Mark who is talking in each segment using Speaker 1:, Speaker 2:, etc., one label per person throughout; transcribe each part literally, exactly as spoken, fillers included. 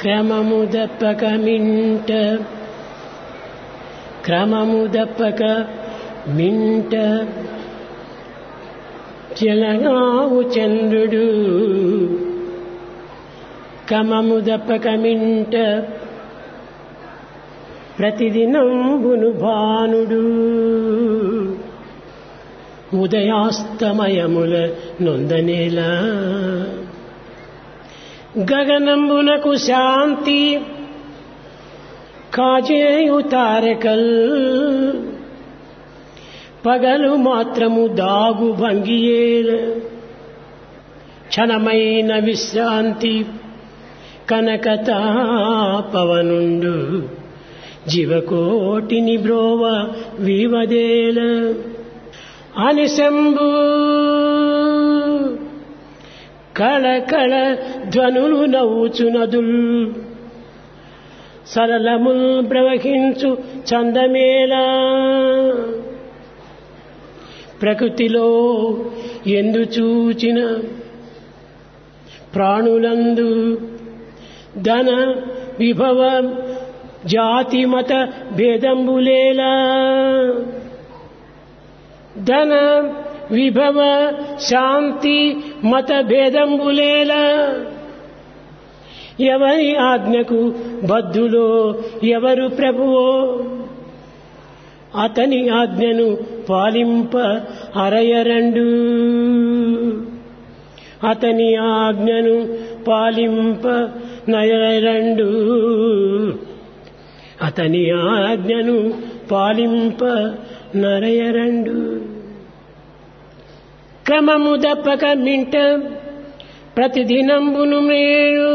Speaker 1: క్రమము దప్పక మింట క్రమము దప్పక మింట జలగావు చంద్రుడు క్రమము దప్పక మింట ప్రతిదినంబును భానుడు ఉదయాస్తమయముల నొందనేలా గగనంబునకు శాంతి కాజేయు తారకల్ పగలు మాత్రము దాగు భంగియేల క్షణమైన విశ్రాంతి కనకతాపవనుండు జీవకోటిని బ్రోవ వివదేల అనిశంభు కళకళ ధ్వనులు నవ్వుచునదుల్ సరళముల్ ప్రవహించు చందమేలా ప్రకృతిలో ఎందు చూచిన ప్రాణులందు ధన విభవ జాతి మత భేదంబులేలా ధన విభవ శాంతి మత భేదంబులేలా ఎవరి ఆజ్ఞకు బద్ధులో ఎవరు ప్రభువో అతని ఆజ్ఞను పాలింప అరయరండు అతని ఆజ్ఞను పాలింప నయరండు అతని ఆజ్ఞను పాలింప నరయరండు క్రమము దప్పక మింట ప్రతిదినంబును మేలు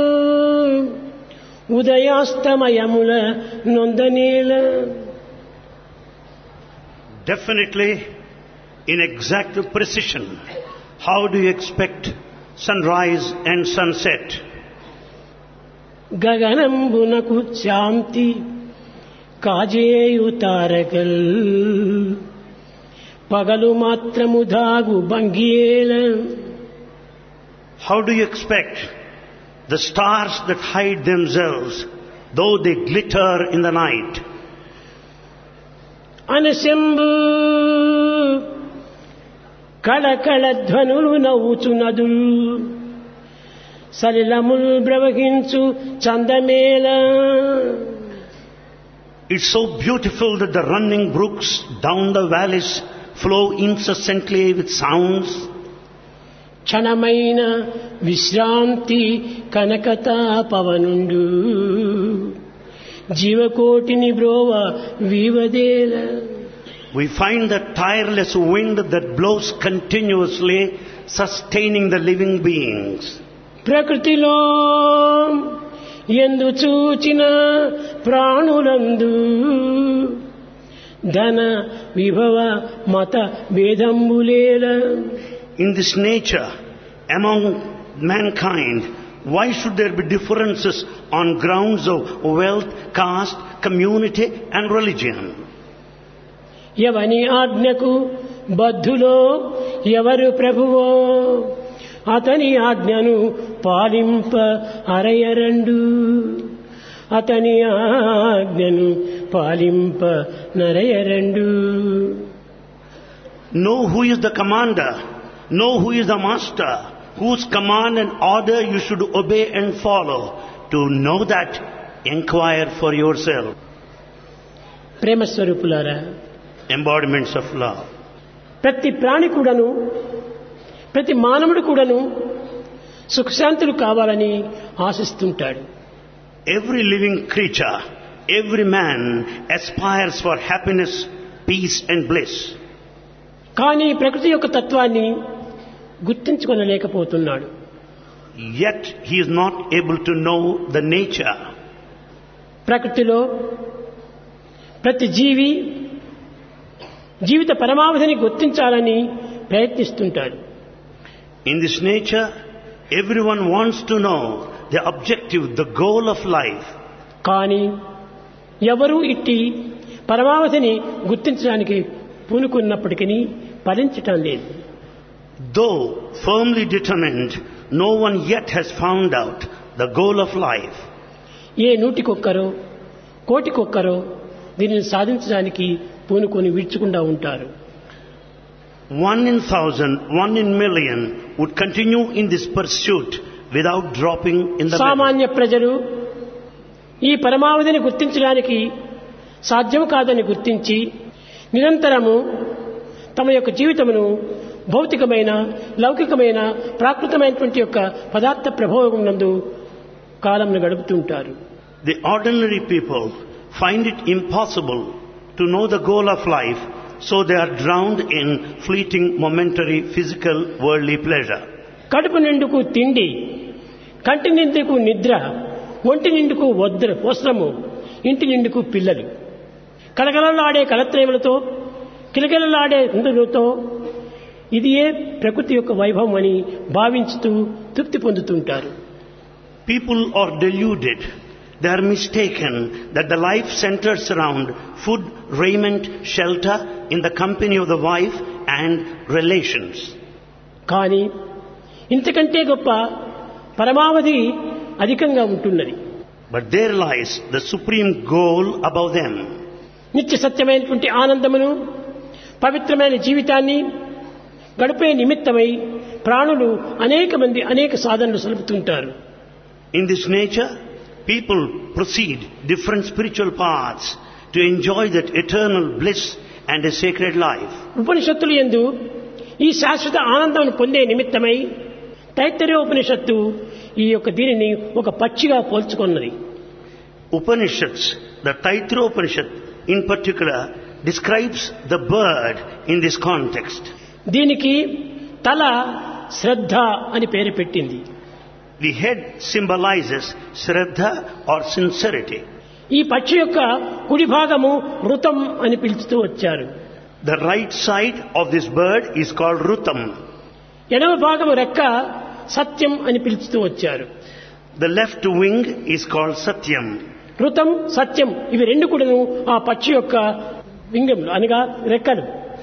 Speaker 1: ఉదయాస్తమయముల నొందనేల.
Speaker 2: Definitely, in exact precision, how do you expect sunrise and sunset?
Speaker 1: గగనంబునకు శాంతి కాజేయు తారకల్ పగలు మాత్రము దాగు భంగియేల.
Speaker 2: How do you expect the stars that hide themselves, though they glitter in the night?
Speaker 1: అనశంభు కళకళ ధ్వనులు నవ్వుచునదుల్ సలిలముల్ ప్రవహించు చందమేల.
Speaker 2: It's so beautiful that the running brooks down the valleys flow incessantly with sounds.
Speaker 1: క్షణమైన విశ్రాంతి కనకతాపవనుండు జీవకోటిని బ్రోవ వివదేల.
Speaker 2: We find the tireless wind that blows continuously, sustaining the living beings.
Speaker 1: ప్రకృతిలో ఎందు చూచిన ప్రాణులందు ధన విభవ మత భేదంబులేల.
Speaker 2: In this nature, among mankind, why should there be differences on grounds of wealth, caste, community and religion?
Speaker 1: ఎవని ఆజ్ఞకు బద్ధులో ఎవరు ప్రభువో అతని ఆజ్ఞను పాలింప అరయరండు అతని ఆజ్ఞను పాలింప నరయరండు.
Speaker 2: Know who is the commander, know who is the master, whose command and order you should obey and follow. To know that, inquire for yourself.
Speaker 1: ప్రేమ స్వరూపులారా,
Speaker 2: Embodiments of love.
Speaker 1: ప్రతి ప్రాణి కూడాను ప్రతి మానవుడు కూడాను సుఖశాంతులు కావాలని ఆశిస్తుంటాడు.
Speaker 2: Every living creature, every man aspires for happiness, peace and bliss.
Speaker 1: కానీ ప్రకృతి యొక్క తత్వాన్ని గుర్తించుకొనలేకపోతున్నాడు.
Speaker 2: Yet he is not able to know the nature.
Speaker 1: ప్రకృతిలో ప్రతి జీవి జీవిత పరమావధిని గుర్తించాలని ప్రయత్నిస్తుంటాడు.
Speaker 2: In this nature, everyone wants to know the objective, the goal of life.
Speaker 1: కానీ ఎవరూ ఇట్టి పరమావధిని గుర్తించడానికి పూనుకున్నప్పటికీ ఫలించటం లేదు.
Speaker 2: Though firmly determined, no one yet has found out the goal of life.
Speaker 1: ఏ నూటికొక్కరో కోటికొక్కరో దీనిని సాధించడానికి పూనుకొని విడుచుకుండా ఉంటారు.
Speaker 2: One in thousand, one in million would continue in this pursuit without dropping in the
Speaker 1: సామాన్య ప్రజలు ఈ పరమావధిని గుర్తించడానికి సాధ్యం కాదని గుర్తించి నిరంతరము తమ యొక్క జీవితమును భౌతికమైన లౌకికమైన ప్రాకృతమైనటువంటి యొక్క పదార్థ ప్రభావం నందు కాలంను గడుపుతుంటారు.
Speaker 2: The ordinary people find it impossible to know the goal of life, so they are drowned in fleeting momentary physical worldly pleasure.
Speaker 1: కడుపు నిండుకు తిండి, కంటి నిండుకు నిద్ర, ఒంటి నిండుకు వద్ర వస్త్రము, ఇంటి నిండుకు పిల్లలు, కలకలలాడే కలత్రేములతో కిలకిలలాడే ఇంద్రులతో ఇదియే ప్రకృతి యొక్క వైభవం అని భావించుతూ తృప్తి పొందుతుంటారు.
Speaker 2: People are deluded. They are mistaken that the life centers around food, raiment, shelter, in the company of the wife and relations.
Speaker 1: కానీ ఇంతకంటే గొప్ప పరమావధి అధికంగా ఉంటున్నది.
Speaker 2: But there lies the supreme goal above them.
Speaker 1: నిత్య సత్యమైనటువంటి ఆనందమును, పవిత్రమైన జీవితాన్ని గడిపే నిమిత్తమై ప్రాణులు అనేక మంది అనేక సాధనలు సలుపుతుంటారు.
Speaker 2: In this nature, people proceed different spiritual paths to enjoy that eternal bliss and a sacred life.
Speaker 1: ఉపనిషత్తులు యందు ఈ శాశ్వత ఆనందాన్ని పొందే నిమిత్తమై తైత్తరీయ ఉపనిషత్తు ఈ యొక్క దీనిని ఒక పక్షిగా పోల్చుకున్నది.
Speaker 2: Upanishads, the Taittiriya Upanishad in particular, describes the bird in this context.
Speaker 1: దీనికి తల శ్రద్ధ అని పేరు పెట్టింది.
Speaker 2: The head symbolizes Shraddha or sincerity.
Speaker 1: ఈ పక్షి యొక్క కుడి భాగము ఋతం అని పిలుస్తూ వచ్చారు.
Speaker 2: The right side of this bird is called Rutam.
Speaker 1: ఎడమ భాగము రెక్క సత్యం అని పిలుస్తూ వచ్చారు.
Speaker 2: The left wing is called Satyam.
Speaker 1: ఋతం సత్యం ఇవి రెండు కూడాను ఆ పక్షి యొక్క వింగం అనగా రెక్కలు.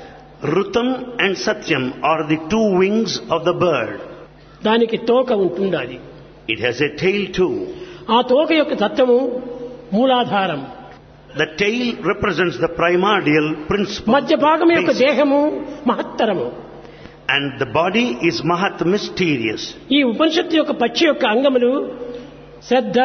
Speaker 2: Rutam and Satyam are the two wings of the bird.
Speaker 1: దానికి తోక ఉంటుండాలి.
Speaker 2: It has a tail too.
Speaker 1: ఆ తోక యొక్క తత్వము మూలాధారం.
Speaker 2: The tail represents the primordial principle.
Speaker 1: మధ్య భాగం యొక్క దేహము మహత్తరము.
Speaker 2: And the body is Mahat, mysterious.
Speaker 1: ఈ ఉపనిషత్తు యొక్క పక్షి యొక్క అంగములు శ్రద్ధ,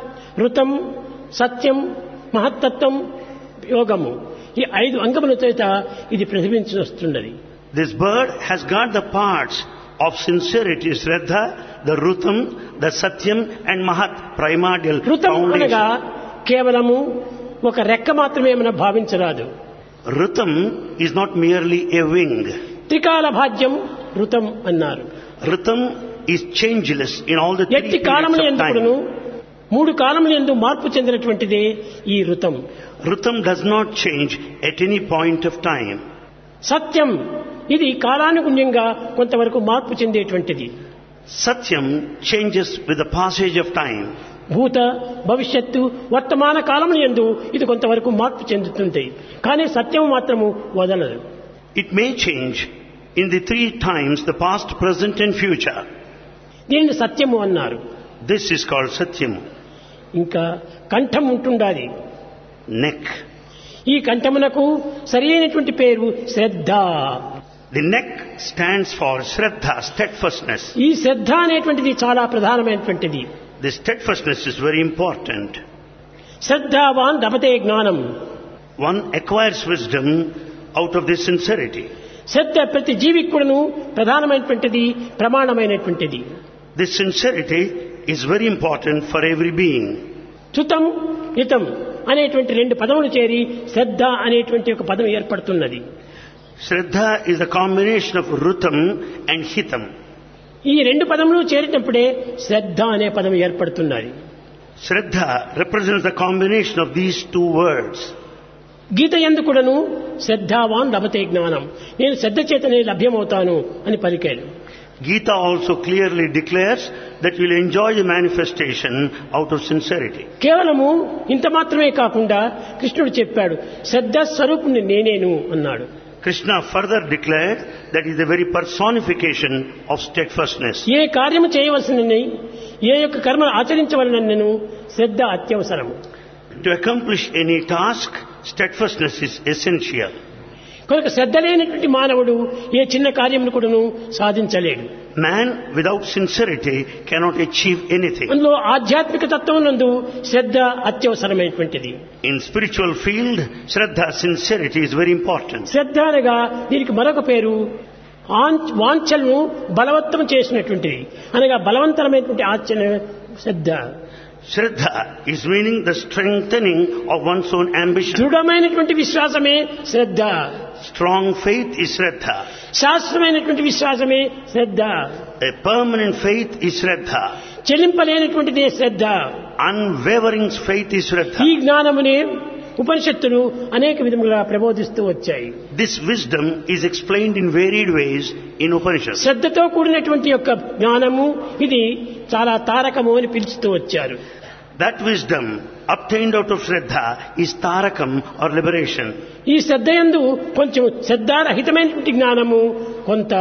Speaker 1: ఋతం, సత్యం, మహత్తత్వం, యోగము. ఈ ఐదు అంగముల చేత ఇది ప్రతిబింబించి వస్తున్నది.
Speaker 2: This bird has got the parts of sincerity, Shraddha, the Rutam, the Satyam and Mahat, primordial
Speaker 1: ఋతం అనగా
Speaker 2: foundation.
Speaker 1: కేవలము ఒక రెక్క మాత్రమే మనం భావించరాదు.
Speaker 2: Rutam is not merely a wing.
Speaker 1: త్రికాల భాజ్యం ఋతం అన్నారు.
Speaker 2: Rutam is changeless in all the three
Speaker 1: ఎట్టి
Speaker 2: periods
Speaker 1: కాలముల
Speaker 2: of
Speaker 1: ఎందుకును
Speaker 2: time.
Speaker 1: మూడు కాలముల యందు మార్పు చెందినటువంటిదే ఈ ఋతం.
Speaker 2: Rutam does not change at any point of time.
Speaker 1: సత్యం ఇది కాలానుగుణ్యంగా కొంతవరకు మార్పు చెందేటువంటిది.
Speaker 2: Satyam changes with the passage of time.
Speaker 1: భూత భవిష్యత్తు వర్తమాన కాలముల యందు ఇది కొంతవరకు మార్పు చెందుతుంది. కానీ సత్యం మాత్రము వదలదు.
Speaker 2: It may change in the three times, the past, present and future.
Speaker 1: దీనిని సత్యము అన్నారు.
Speaker 2: This is called Satyam.
Speaker 1: ఇంకా కంఠం ఉంటుండాలి.
Speaker 2: Neck.
Speaker 1: ఈ కంఠమునకు సరి అయినటువంటి పేరు శ్రద్ధ.
Speaker 2: The neck stands for Shraddha, steadfastness.
Speaker 1: ఈ శ్రద్ధ అనేటువంటిది చాలా ప్రధానమైనటువంటిది.
Speaker 2: This steadfastness is very important.
Speaker 1: శ్రద్ధావాన్ లభతే జ్ఞానం.
Speaker 2: One acquires wisdom out of this sincerity.
Speaker 1: శ్రద్ధ ప్రతి జీవికి కూడాను ప్రధానమైనటువంటిది, ప్రమాణమైనటువంటిది.
Speaker 2: This sincerity is very important for every being.
Speaker 1: చుతం హితం అనేటువంటి రెండు పదములు చేరి శ్రద్ధ అనేటువంటి ఒక పదం ఏర్పడుతున్నది.
Speaker 2: Shraddha is the combination of Rutam and Hitam.
Speaker 1: ఈ రెండు పదములు చేరినప్పుడే శ్రద్ధ అనే పదం ఏర్పడుతున్నది.
Speaker 2: Shraddha represents the combination of these two words.
Speaker 1: గీత యందు కూడాను శ్రద్ధావాన్ లభతే జ్ఞానం, నేను శ్రద్ధ చేతనే లభ్యమవుతాను అని పలికాడు.
Speaker 2: Gita also clearly declares that you will enjoy the manifestation out of sincerity.
Speaker 1: కేవలము ఇంత మాత్రమే కాకుండా కృష్ణుడు చెప్పాడు, శ్రద్ధ స్వరూపుని నేనేను అన్నాడు.
Speaker 2: Krishna further declared that is the very personification of steadfastness.
Speaker 1: ఏ కార్యము చేయవలసినని ఏ యొక్క కర్మను ఆచరించవలనను శ్రద్ధ అత్యవసరము.
Speaker 2: To accomplish any task, steadfastness is essential.
Speaker 1: కనుక శ్రద్ధ లేనటువంటి మానవుడు ఏ చిన్న కార్యమును కూడాను సాధించలేడు.
Speaker 2: Man without sincerity cannot achieve anything.
Speaker 1: అందులో ఆధ్యాత్మిక తత్వం నందు శ్రద్ధ అత్యవసరమైనటువంటిది.
Speaker 2: In spiritual field, Shraddha, sincerity is very important.
Speaker 1: శ్రద్ధ అనగా దీనికి మరొక పేరు ఆంచ్- వాంఛలను బలవత్తరం చేసినటువంటిది, అనగా బలవంతరమైనటువంటి ఆచరణ శ్రద్ధ.
Speaker 2: Shraddha is meaning the strengthening of one's own ambition.
Speaker 1: దృఢమైనటువంటి విశ్వాసమే శ్రద్ధ,
Speaker 2: Strong faith is Shraddha.
Speaker 1: శాస్త్రమైనటువంటి విశ్వాసమే శ్రద్ధ,
Speaker 2: A permanent faith is Shraddha.
Speaker 1: చెల్లింపలేనటువంటిదే Shraddha.
Speaker 2: Unwavering faith is
Speaker 1: ఈ
Speaker 2: Shraddha.
Speaker 1: జ్ఞానమునే ఉపనిషత్తులు అనేక విధములుగా ప్రబోధిస్తూ వచ్చాయి.
Speaker 2: This wisdom is explained in varied ways in Upanishads.
Speaker 1: శ్రద్ధతో కూడినటువంటి యొక్క జ్ఞానము ఇది చాలా తారకము అని పిలుస్తూ వచ్చారు.
Speaker 2: That wisdom obtained out of Shraddha is Tarakam or liberation.
Speaker 1: ఈ శ్రద్ధ యందు కొంచెం శ్రద్ధారహితమైనటువంటి జ్ఞానము కొంత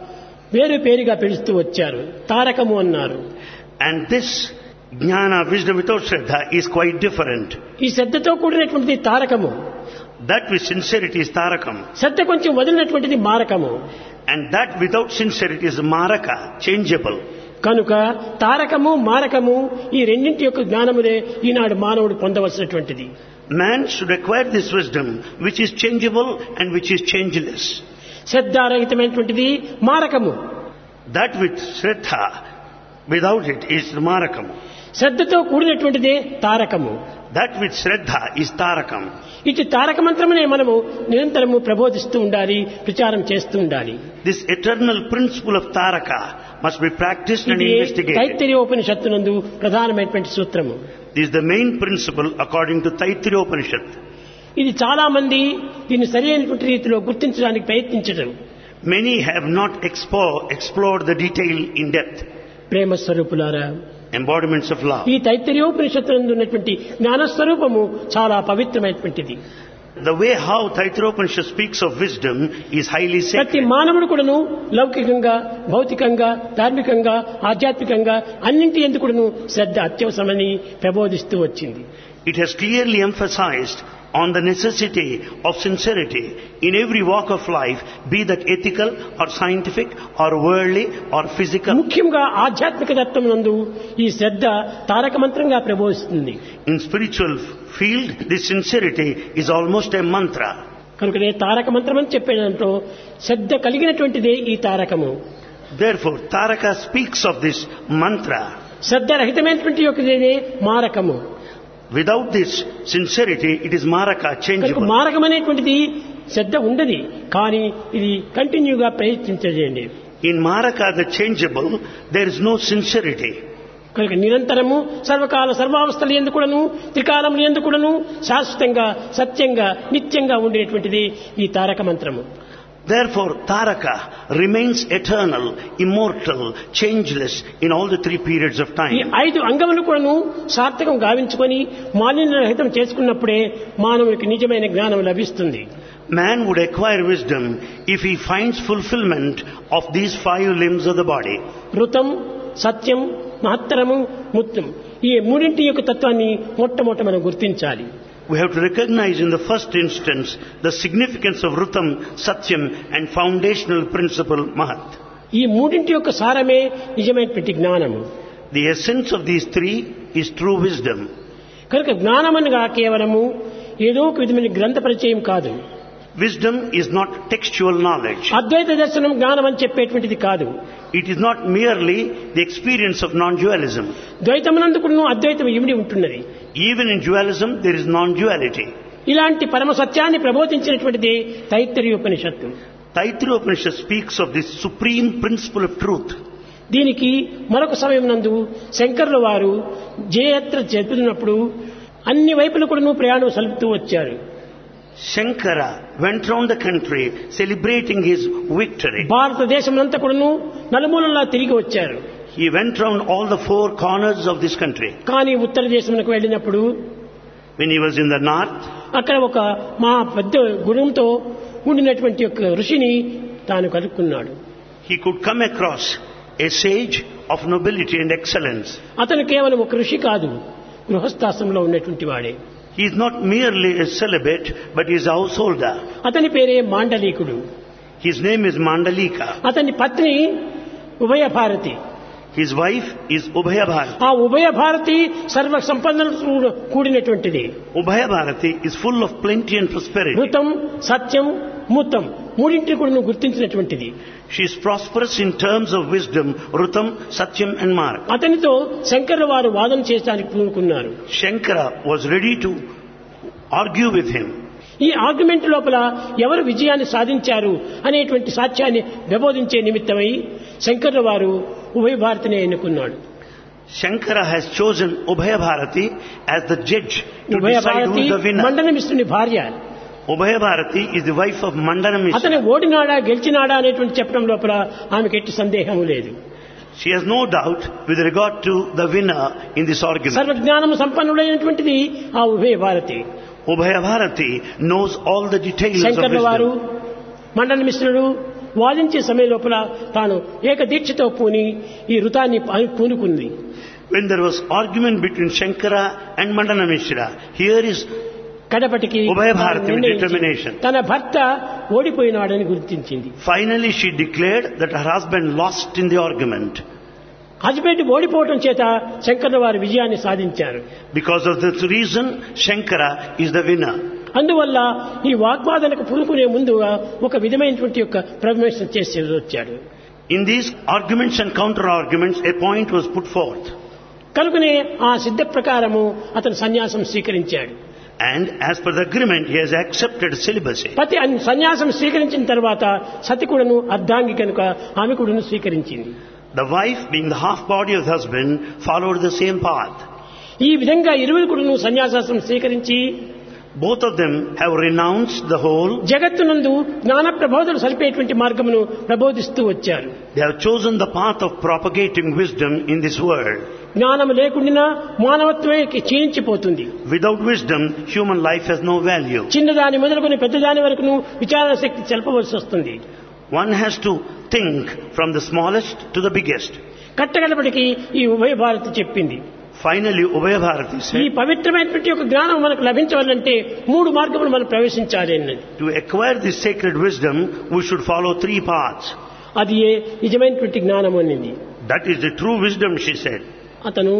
Speaker 1: వేరు పేరుగా పిలుస్తూ వచ్చారు, తారకము అన్నారు.
Speaker 2: And this jnana, wisdom without Shraddha, is quite different.
Speaker 1: ఈ శ్రద్ధతో కూడినటువంటిది తారకము,
Speaker 2: That with sincerity is Tarakam.
Speaker 1: శ్రద్ధ కొంచెం వదిలినటువంటిది మారకము.
Speaker 2: And that without sincerity is Maraka, changeable.
Speaker 1: కనుక తారకము మారకము ఈ రెండింటి యొక్క జ్ఞానమునే ఈనాడు మానవుడు పొందవలసినటువంటిది.
Speaker 2: Man should acquire this wisdom which is changeable and which is changeless.
Speaker 1: శ్రద్ధారహితమైనటువంటిది మారకము,
Speaker 2: That with Shraddha, without it is Marakam.
Speaker 1: శ్రద్ధతో కూడినటువంటిదే తారకము.
Speaker 2: That with Shraddha is Tarakam.
Speaker 1: ఇటు తారక మంత్రమునే మనము నిరంతరము ప్రబోధిస్తూ ఉండాలి, ప్రచారం చేస్తూ ఉండాలి.
Speaker 2: This eternal principle of Taraka must be practiced and
Speaker 1: ఇది
Speaker 2: investigated.
Speaker 1: తైత్తిరీయోపనిషత్తునందు ప్రధానమైనటువంటి సూత్రము.
Speaker 2: This is the main principle according to Taittiriya Upanishad.
Speaker 1: ఇది చాలా మంది దీన్ని సరైనటువంటి రీతిలో గుర్తించడానికి ప్రయత్నించడం.
Speaker 2: Many have not expo- explored the detail in depth.
Speaker 1: ప్రేమ స్వరూపులారా,
Speaker 2: Embodiments of love.
Speaker 1: ఈ తైత్తిరీయోపనిషత్తునందు ఉన్నటువంటి జ్ఞానస్వరూపము చాలా పవిత్రమైనటువంటిది.
Speaker 2: The way how Taittiriya Upanishad speaks of wisdom is highly
Speaker 1: ప్రతి
Speaker 2: sacred.
Speaker 1: మానవుడు కూడాను లౌకికంగా, భౌతికంగా, ధార్మికంగా, ఆధ్యాత్మికంగా అన్నింటి ఎందుకును శ్రద్ధ అత్యవసరమని ప్రబోధిస్తూ వచ్చింది.
Speaker 2: It has clearly emphasized on the necessity of sincerity in every walk of life, be that ethical or scientific or worldly or physical.
Speaker 1: ముఖ్యంగా ఆధ్యాత్మిక తత్వం నందు ఈ శ్రద్ధ తారక మంత్రంగా ప్రబోధిస్తుంది.
Speaker 2: In spiritual field, this sincerity is almost a mantra.
Speaker 1: కనుకనే తారక మంత్రం అని చెప్పే దాంట్లో శ్రద్ధ కలిగినటువంటిదే ఈ తారకము.
Speaker 2: Therefore, Taraka speaks of this mantra.
Speaker 1: Shraddha రహితమైనటువంటి యొక్కదే మారకము.
Speaker 2: Without this sincerity, it is Maraka,
Speaker 1: కనుక
Speaker 2: changeable.
Speaker 1: మారకం అనేటువంటిది శ్రద్ధ ఉండదు, కానీ ఇది కంటిన్యూగా ప్రయత్నించండి.
Speaker 2: In Maraka, the changeable, there is no sincerity.
Speaker 1: కనుక నిరంతరము సర్వకాల సర్వావస్థలు ఎందుకుడను త్రికాలములు ఎందుకుడను శాశ్వతంగా సత్యంగా నిత్యంగా ఉండేటువంటిది ఈ తారక మంత్రము.
Speaker 2: Therefore, Taraka remains eternal, immortal, changeless in all the three periods of
Speaker 1: ఈ
Speaker 2: time.
Speaker 1: ఐదు అంగములు కూడాను సార్థకం గావించుకొని మాలిన్య రహితం చేసుకున్నప్పుడే మానవునికి నిజమైన జ్ఞానం లభిస్తుంది.
Speaker 2: Man would acquire wisdom if he finds fulfillment of these five limbs of the body.
Speaker 1: ఋతం, సత్యం, మహత్తరము, ముత్యం, ఈ మూడింటి యొక్క తత్వాన్ని మొట్టమొదట మనం గుర్తించాలి.
Speaker 2: We have to recognize in the first instance the significance of Rutam, Satyam and foundational principle Mahat.
Speaker 1: ఈ మూడింటి యొక్క సారమే నిజమైనటువంటి జ్ఞానము.
Speaker 2: The essence of these three is true wisdom.
Speaker 1: కనుక జ్ఞానమనగా కేవలము ఏదో ఒక విధమైన గ్రంథ పరిచయం కాదు.
Speaker 2: Wisdom is not textual knowledge.
Speaker 1: అద్వైత దర్శనం జ్ఞానం అని చెప్పేటువంటిది కాదు.
Speaker 2: It is not merely the experience of non-dualism.
Speaker 1: ద్వైతమునందుకును అద్వైతం ఇమిడి ఉంటున్నది.
Speaker 2: Even in dualism, there is non-duality.
Speaker 1: ఇలాంటి పరమ సత్యాన్ని ప్రబోధించినటువంటిది తైత్తరీయోపనిషత్తు.
Speaker 2: Taittiriya Upanishad speaks of this supreme principle of truth.
Speaker 1: దీనికి మరొక సమయం నందు శంకరుల వారు జయయాత్ర జరుపుతున్నప్పుడు అన్ని వైపులు కూడా ప్రయాణం సలుపుతూ వచ్చారు.
Speaker 2: Shankara went round the country celebrating his victory.
Speaker 1: భారతదేశమంతా కూడాను నలుమూలలా తిరిగి వచ్చారు.
Speaker 2: He went round all the four corners of this country.
Speaker 1: కానీ ఉత్తర దేశమునకు వెళ్ళినప్పుడు
Speaker 2: When he was in the north,
Speaker 1: అక్కడ ఒక మా పెద్ద గుణంతో ఉండినటువంటి ఒక ఋషిని తాను కలుక్కున్నాడు.
Speaker 2: he could come across a sage of nobility and excellence.
Speaker 1: అతను కేవలం ఒక ఋషి కాదు, గృహస్థాశ్రమంలో ఉన్నటువంటి వాడే.
Speaker 2: He is not merely a celibate, but he is a householder.
Speaker 1: అతని పేరే మాండలీకుడు.
Speaker 2: His name is Mandalika.
Speaker 1: అతని పత్ని ఉభయ Bharati.
Speaker 2: His wife is Ubhaya Bharati.
Speaker 1: ఆ ఉభయ భారతి సర్వ సంపన్నలతో కూడినటువంటిది.
Speaker 2: Ubhaya Bharati is full of plenty and prosperity.
Speaker 1: ఋతం, సత్యం, ముతం మూడింటిని కూడా నువ్వు గుర్తించినటువంటిది.
Speaker 2: She is prosperous in terms of wisdom, Rutam, Satyam and Marg.
Speaker 1: అతనితో శంకరుల వారు వాదన చేయడానికి పూనుకున్నారు.
Speaker 2: Shankara was ready to argue with him.
Speaker 1: ఈ ఆర్గ్యుమెంట్ లోపల ఎవరు విజయాన్ని సాధించారు అనేటువంటి సాక్ష్యాన్ని ప్రబోధించే నిమిత్తమై శంకరుల వారు ఉభయ భారతిని ఎన్నుకున్నాడు.
Speaker 2: Shankara has chosen Ubhaya Bharati as the judge to
Speaker 1: ఉభయ
Speaker 2: decide who
Speaker 1: Bharati
Speaker 2: is the winner.
Speaker 1: మండనమిస్తుని భార్య.
Speaker 2: Ubhaya Bharati is the wife of Mandana
Speaker 1: అతను
Speaker 2: Mishra.
Speaker 1: ఓడినాడా గెలిచినాడా అనేటువంటి చెప్పడం లోపల ఆమెకి ఎట్టి సందేహం లేదు.
Speaker 2: She has no doubt with regard to the winner in this argument.
Speaker 1: సర్వజ్ఞానము సంపన్నుడైనటువంటిది ఆ ఉభయ Bharati.
Speaker 2: Ubhaya Bharati knows all the details of
Speaker 1: శంకరుల వారు
Speaker 2: wisdom.
Speaker 1: మండన మిశ్రుడు వాదించే సమయం లోపల తాను ఏక దీక్షతో పూని ఈ ఋతాన్ని పూనుకుంది.
Speaker 2: When there was argument between Shankara and Mandana Mishra, here is
Speaker 1: కడపటికి
Speaker 2: ఉభయ భారతి with determination.
Speaker 1: తన భర్త ఓడిపోయినాడని గుర్తించింది.
Speaker 2: Finally she declared that her husband lost in the argument.
Speaker 1: Husband ఓడిపోవటం చేత శంకరుల వారు విజయాన్ని సాధించారు.
Speaker 2: Because of this reason, Shankara is the winner.
Speaker 1: అందువల్ల ఈ వాగ్వాదనకు పూనుకునే ముందుగా ఒక విధమైనటువంటి యొక్క ప్రమేశం చేసి వచ్చాడు.
Speaker 2: In these arguments and counter arguments, a point was put forth.
Speaker 1: కనుకనే ఆ సిద్ధ ప్రకారము అతను సన్యాసం స్వీకరించాడు.
Speaker 2: And as per the agreement, he has accepted celibacy.
Speaker 1: పతి సన్యాసం స్వీకరించిన తర్వాత సతి కూడాను అర్ధాంగి కనుక ఆమె కూడాను స్వీకరించింది.
Speaker 2: The wife, being the half body of the husband, followed the same path.
Speaker 1: ఈ విధంగా ఇరువురు కూడాను సన్యాసం స్వీకరించి
Speaker 2: Both of them have renounced the whole.
Speaker 1: జగత్తునందు జ్ఞాన ప్రబోధనలు సలిపేటువంటి మార్గమును ప్రబోధిస్తూ వచ్చారు.
Speaker 2: They have chosen the path of propagating wisdom in this world.
Speaker 1: జ్ఞానము లేకుండా మానవత్వమే క్షీణించిపోతుంది.
Speaker 2: Without wisdom, human life has no value.
Speaker 1: చిన్నదాని మొదలుకొని పెద్దదాని వరకును విచారణ శక్తి చెలపవలసి వస్తుంది.
Speaker 2: One has to think from the smallest to the biggest.
Speaker 1: కట్టగడపటికి ఈ ఉభయ భారతి చెప్పింది.
Speaker 2: Finally, Ubhaya Bharati
Speaker 1: ఈ
Speaker 2: said,
Speaker 1: పవిత్రమైనటువంటి ఒక జ్ఞానం మనకు లభించాలంటే మూడు మార్గములు మనం ప్రవేశించాలి అన్నది.
Speaker 2: to acquire this sacred wisdom, we should follow three paths.
Speaker 1: అది ఏ నిజమైనటువంటి జ్ఞానం అనింది.
Speaker 2: That is the true wisdom, she said.
Speaker 1: అతను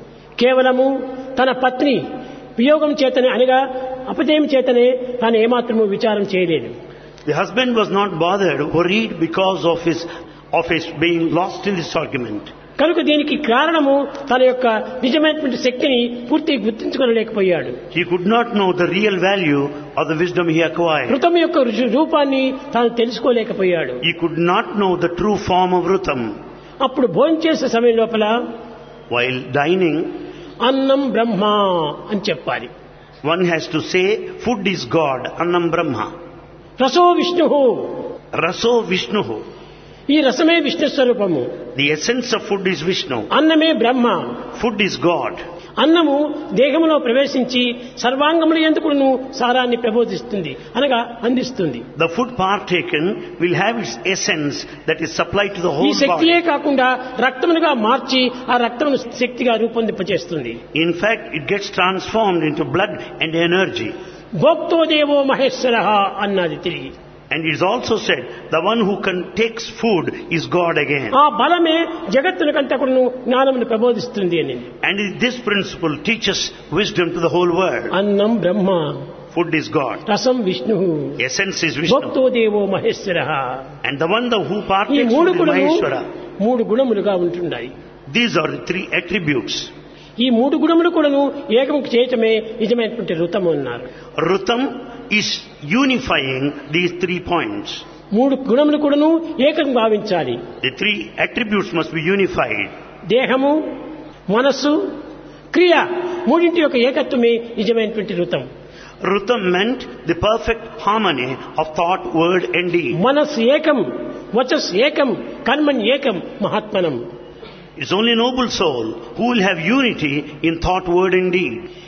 Speaker 1: కేవలము తన పత్ని వియోగం చేతనే అనగా అపజయం చేతనే తాను ఏమాత్రము విచారం చేయలేదు.
Speaker 2: The husband was not bothered, worried because of his, of his being lost in this argument.
Speaker 1: కనుక దీనికి కారణము తన యొక్క నిజమైనటువంటి శక్తిని పూర్తిగా గుర్తించుకోలేకపోయాడు.
Speaker 2: He could not know the real value of the wisdom he acquired.
Speaker 1: ఋతం యొక్క రూపాన్ని తాను తెలుసుకోలేకపోయాడు.
Speaker 2: He could not know the true form of Rutam.
Speaker 1: అప్పుడు భోజనం చేసే సమయం లోపల
Speaker 2: While dining,
Speaker 1: అన్నం బ్రహ్మ అని చెప్పాలి.
Speaker 2: one has to say, food is God, Annam Brahma.
Speaker 1: రసో Vishnu,
Speaker 2: Raso Vishnuhu.
Speaker 1: ఈ రసమే విష్ణు స్వరూపము.
Speaker 2: The essence of food is Vishnu.
Speaker 1: అన్నమే బ్రహ్మ.
Speaker 2: Food is God.
Speaker 1: అన్నము దేహములో ప్రవేశించి సర్వాంగముల యందుకును సారాన్ని ప్రబోధిస్తుంది అనగా అందిస్తుంది.
Speaker 2: The food partaken will have its essence that is supplied to the
Speaker 1: ఈ
Speaker 2: whole
Speaker 1: శక్తియే
Speaker 2: body.
Speaker 1: కాకుండా రక్తమునుగా మార్చి ఆ రక్తమును శక్తిగా రూపొందింపచేస్తుంది.
Speaker 2: In fact, it gets transformed into blood and energy.
Speaker 1: భోక్తో దేవో మహేశ్వరః అన్నది తిరిగి.
Speaker 2: And it is also said, the one who can takes food is God again.
Speaker 1: ఆ బలమే జగత్తునికంతా కూడాను జ్ఞానమును ప్రబోధిస్తుంది అని.
Speaker 2: And this principle teaches wisdom to the whole world.
Speaker 1: అన్నం బ్రహ్మ,
Speaker 2: Food is God.
Speaker 1: రసం విష్ణు,
Speaker 2: Essence is Vishnu.
Speaker 1: భోక్తో దేవో మహేశ్వరః.
Speaker 2: And the one the who
Speaker 1: ఈ
Speaker 2: partakes
Speaker 1: మూడు
Speaker 2: food is
Speaker 1: గుణములు
Speaker 2: Maheshwara.
Speaker 1: మూడు గుణములుగా ఉంటున్నాయి.
Speaker 2: These are the three attributes.
Speaker 1: ఈ మూడు గుణములు కూడాను ఏకం చేయటమే నిజమైనటువంటి ఋతము అన్నారు.
Speaker 2: Rutam is unifying these three points.
Speaker 1: మూడు గుణములు కూడాను ఏకం భావించాలి.
Speaker 2: The three attributes must be unified.
Speaker 1: దేహము, మనస్సు, క్రియ మూడింటి యొక్క ఏకత్వమే నిజమైనటువంటి ఋతం.
Speaker 2: Rutam meant the perfect harmony of thought, word and deed.
Speaker 1: మనస్సు ఏకం, వచస్ ఏకం, కర్మణ్ ఏకం, మహాత్మనం.
Speaker 2: It's only noble soul who will have unity in thought, word and deed.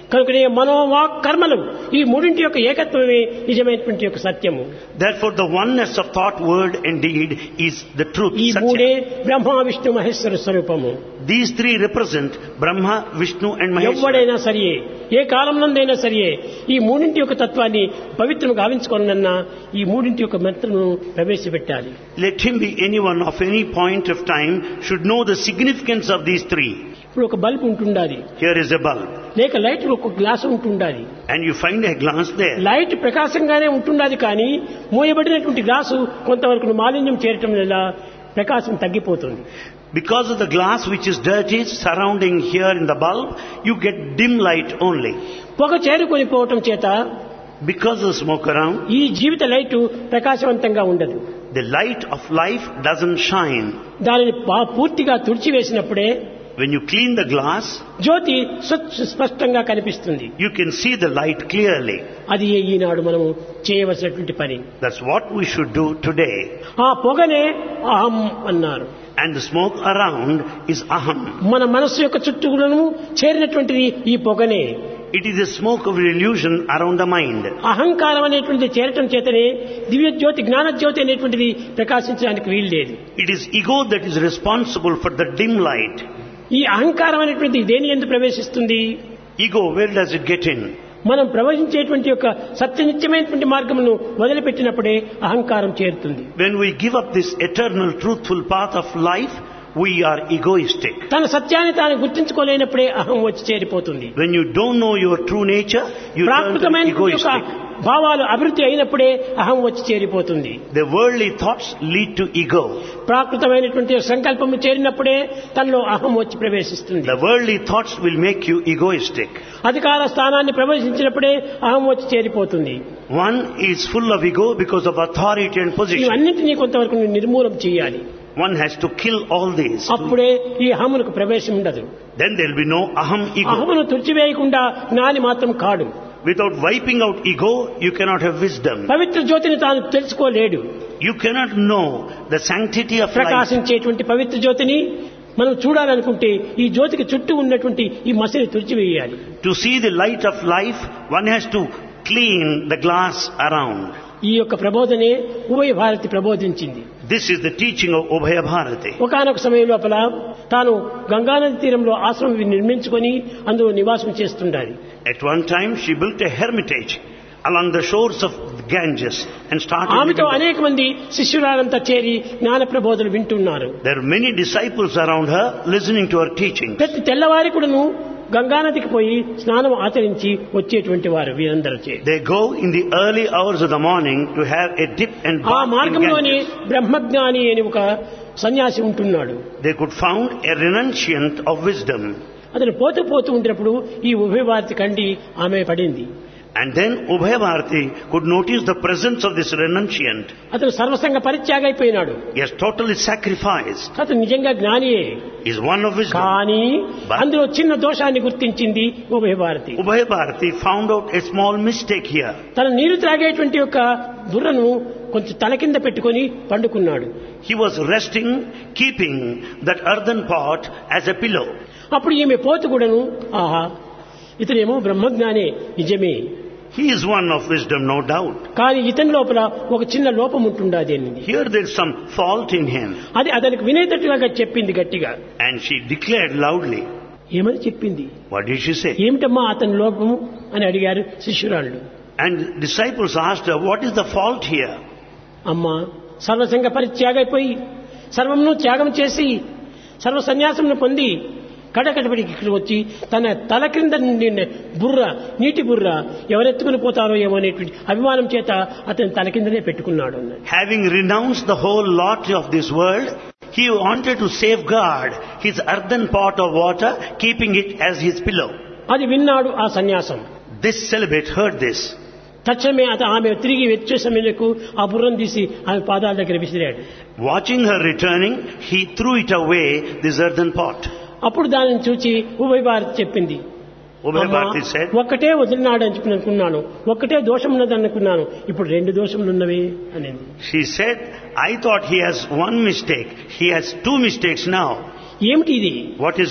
Speaker 1: కనుకనే మనోవాక్ కర్మలు ఈ మూడింటి యొక్క ఏకత్వమే నిజమైనటువంటి యొక్క సత్యము.
Speaker 2: Therefore the oneness of thought, word and deed is the truth.
Speaker 1: ఈ మూడే బ్రహ్మ విష్ణు మహేశ్వర స్వరూపము.
Speaker 2: These three represent Brahma, Vishnu and Maheshwara.
Speaker 1: ఎవడైనా సరియే, ఏ కాలంలోనైనా సరియే ఈ మూడింటి యొక్క తత్వాన్ని పవిత్రం గావించుకోనన్నా ఈ మూడింటి యొక్క మంత్రమును ప్రవేశపెట్టాలి.
Speaker 2: Let him be anyone of any point of time should know the significance of these three.
Speaker 1: ఇప్పుడు ఒక బల్బ్ ఉంటుండాలి,
Speaker 2: Here is a bulb
Speaker 1: లేక లైట్ ఒక గ్లాస్ ఉంటుండాలి.
Speaker 2: and you find a glass there.
Speaker 1: Light ప్రకాశంగానే ఉంటుండాలి, కానీ మూయబడినటువంటి గ్లాసు కొంతవరకు మాలిన్యం చేరటం వల్ల ప్రకాశం తగ్గిపోతుంది.
Speaker 2: Because of the glass which is dirty surrounding here in the bulb, you get dim light only.
Speaker 1: పొగ చేరుకొని పోవటం చేత
Speaker 2: Because of the smoke around,
Speaker 1: ఈ జీవిత లైటు ప్రకాశవంతంగా ఉండదు.
Speaker 2: the light of life doesn't shine.
Speaker 1: దానిని పా- పూర్తిగా తుడిచివేసినప్పుడే
Speaker 2: When you clean the glass,
Speaker 1: జ్యోతి స్వచ్ఛ- స్పష్టంగా కనిపిస్తుంది.
Speaker 2: you can see the light clearly.
Speaker 1: అది ఈనాడు మనము చేయవలసినటువంటి పని.
Speaker 2: That's what we should do today.
Speaker 1: ఆ పొగనే అహం అన్నారు.
Speaker 2: And the smoke around is aham.
Speaker 1: మన మనస్సు యొక్క చుట్టూలను చేరినటువంటిది ఈ పొగనే.
Speaker 2: It is the smoke of illusion around the mind.
Speaker 1: అహంకారం అనేటువంటిది చేరటం చేతనే దివ్య జ్యోతి జ్ఞాన జ్యోతి అనేటువంటిది ప్రకాశించడానికి వీలు లేదు.
Speaker 2: It is ego that is responsible for the dim light.
Speaker 1: ఈ అహంకారం అనేటువంటిది దేని యందు ప్రవేశిస్తుంది?
Speaker 2: Ego, where does it get in?
Speaker 1: మనం ప్రవహించేటువంటి యొక్క సత్యనిత్యమైనటువంటి మార్గమును వదిలిపెట్టినప్పుడే అహంకారం చేరుతుంది.
Speaker 2: When we give up this eternal truthful path of life, we are egoistic.
Speaker 1: తన సత్యాన్ని తాను గుర్తించుకోలేనప్పుడే అహం వచ్చి చేరిపోతుంది.
Speaker 2: When you don't know your true nature, you turn to
Speaker 1: ప్రాకృతమైన యొక్క
Speaker 2: egoistic.
Speaker 1: భావాలు అభివృద్ధి అయినప్పుడే అహం వచ్చి చేరిపోతుంది.
Speaker 2: The worldly thoughts lead to ego.
Speaker 1: ప్రాకృతమైనటువంటి సంకల్పము చేరినప్పుడే తనలో అహం వచ్చి ప్రవేశిస్తుంది.
Speaker 2: The worldly thoughts will make you egoistic.
Speaker 1: అధికార స్థానాన్ని ప్రవేశించినప్పుడే అహం వచ్చి చేరిపోతుంది.
Speaker 2: One is full of ego because of authority and position.
Speaker 1: ఇవన్నింటినీ కొంతవరకు నిర్మూలం చేయాలి.
Speaker 2: One has to kill all these.
Speaker 1: అప్పుడే ఈ అహమునకు ప్రవేశం ఉండదు.
Speaker 2: Then there will be no aham ego.
Speaker 1: అహమును తుడిచివేయకుండా జ్ఞాని మాత్రం కాడు.
Speaker 2: Without wiping out ego, you cannot have wisdom.
Speaker 1: పవిత్ర జ్యోతిని తాను తెలుసుకోలేడు.
Speaker 2: You cannot know the sanctity of life.
Speaker 1: ప్రకాశించేటువంటి పవిత్ర జ్యోతిని మనం చూడాలనుకుంటే ఈ జ్యోతికి చుట్టూ ఉన్నటువంటి ఈ మసిని తుడిచివేయాలి.
Speaker 2: To see the light of life, one has to clean the glass around.
Speaker 1: ఈ యొక్క ప్రబోధనే ఉభయ Bharati ప్రబోధించింది.
Speaker 2: This is the teaching of Ubhaya Bharati.
Speaker 1: ఒకనొక సమయం లోపల తాను గంగానది తీరంలో ఆశ్రమం నిర్మించుకొని అందులో నివాసం చేస్తుండాలి.
Speaker 2: At one time, she built a hermitage along the shores of Ganges and started living
Speaker 1: ఆమెతో
Speaker 2: there.
Speaker 1: అనేక మంది శిష్యురాలంతా చేరి జ్ఞాన ప్రబోధలు వింటున్నారు.
Speaker 2: There are many disciples around her listening to her teaching.
Speaker 1: ప్రతి తెల్లవారి కూడాను గంగానదికి పోయి స్నానం ఆచరించి వచ్చేటువంటి వారు వీరందరూ చే
Speaker 2: They go in the early hours of the morning to have a dip and
Speaker 1: ఆ
Speaker 2: bath in
Speaker 1: మార్గంలోనే
Speaker 2: Ganges.
Speaker 1: బ్రహ్మజ్ఞాని అని ఒక సన్యాసి ఉంటున్నాడు.
Speaker 2: They could found a renunciant of wisdom.
Speaker 1: అతను పోతూ పోతూ ఉంటున్నప్పుడు ఈ ఉభయ భారతి కండి ఆమె పడింది.
Speaker 2: And then Ubhaya Bharati could notice the presence of this renunciant.
Speaker 1: అతను సర్వసంగ పరిత్యాగ అయిపోయినాడు.
Speaker 2: He has totally sacrificed.
Speaker 1: అతను నిజంగా జ్ఞానియే.
Speaker 2: He is one of wisdom.
Speaker 1: కానీ
Speaker 2: But-
Speaker 1: అందులో చిన్న దోషాన్ని గుర్తించింది ఉభయ Bharati.
Speaker 2: Ubhaya Bharati found out a small mistake here.
Speaker 1: తన నీరు త్రాగేటువంటి యొక్క బుర్రను కొంచెం తల కింద పెట్టుకొని పండుకున్నాడు.
Speaker 2: He was resting, keeping that earthen pot as a pillow.
Speaker 1: అప్పుడు ఈమె పోతు కూడాను ఆహా ఇతనేమో బ్రహ్మజ్ఞానే నిజమే,
Speaker 2: He is one of wisdom, no doubt.
Speaker 1: కానీ ఇతని లోపల ఒక చిన్న లోపం ఉంటుండాది అనింది.
Speaker 2: Here there is some fault in him.
Speaker 1: అది అతనికి వినేటట్టుగా చెప్పింది గట్టిగా.
Speaker 2: And she declared loudly.
Speaker 1: ఏమని చెప్పింది?
Speaker 2: What did she say?
Speaker 1: ఏమిటమ్మా అతని లోపము అని అడిగారు శిష్యురాళ్ళు.
Speaker 2: And disciples asked her, what is the fault here?
Speaker 1: అమ్మా సర్వసంగ పరిత్యాగైపోయి సర్వమును త్యాగం చేసి సర్వ సన్యాసమును పొంది కడకడబడికి ఇక్కడ వచ్చి తన తల క్రింద నుండి బుర్ర నీటి బుర్ర ఎవరెత్తుకుని పోతారో ఏమో అనేటువంటి అభిమానం చేత అతని తల కిందనే పెట్టుకున్నాడు అన్నాడు.
Speaker 2: Having renounced the whole lot of this world, he wanted to safeguard his earthen pot of water, keeping it as his pillow.
Speaker 1: అది విన్నాడు ఆ సన్యాసం.
Speaker 2: This celibate heard this.
Speaker 1: తక్షణమే అత ఆమె తిరిగి వచ్చే సమయంలో ఆ బుర్రను తీసి ఆమె పాదాల దగ్గర విసిరాడు.
Speaker 2: Watching her returning, he threw it away, this earthen pot.
Speaker 1: అప్పుడు దానిని చూచి ఉభయ భారతి చెప్పింది,
Speaker 2: Ubhaya Bharati said,
Speaker 1: ఒక్కటే వదిలినాడు అని చెప్పి అనుకున్నాను, ఒక్కటే దోషం ఉన్నది అనుకున్నాను, ఇప్పుడు రెండు దోషములు ఉన్నవి అనేది.
Speaker 2: she said, I thought he has one mistake. He has two mistakes now.
Speaker 1: ఏమిటి ఇది?
Speaker 2: What is it?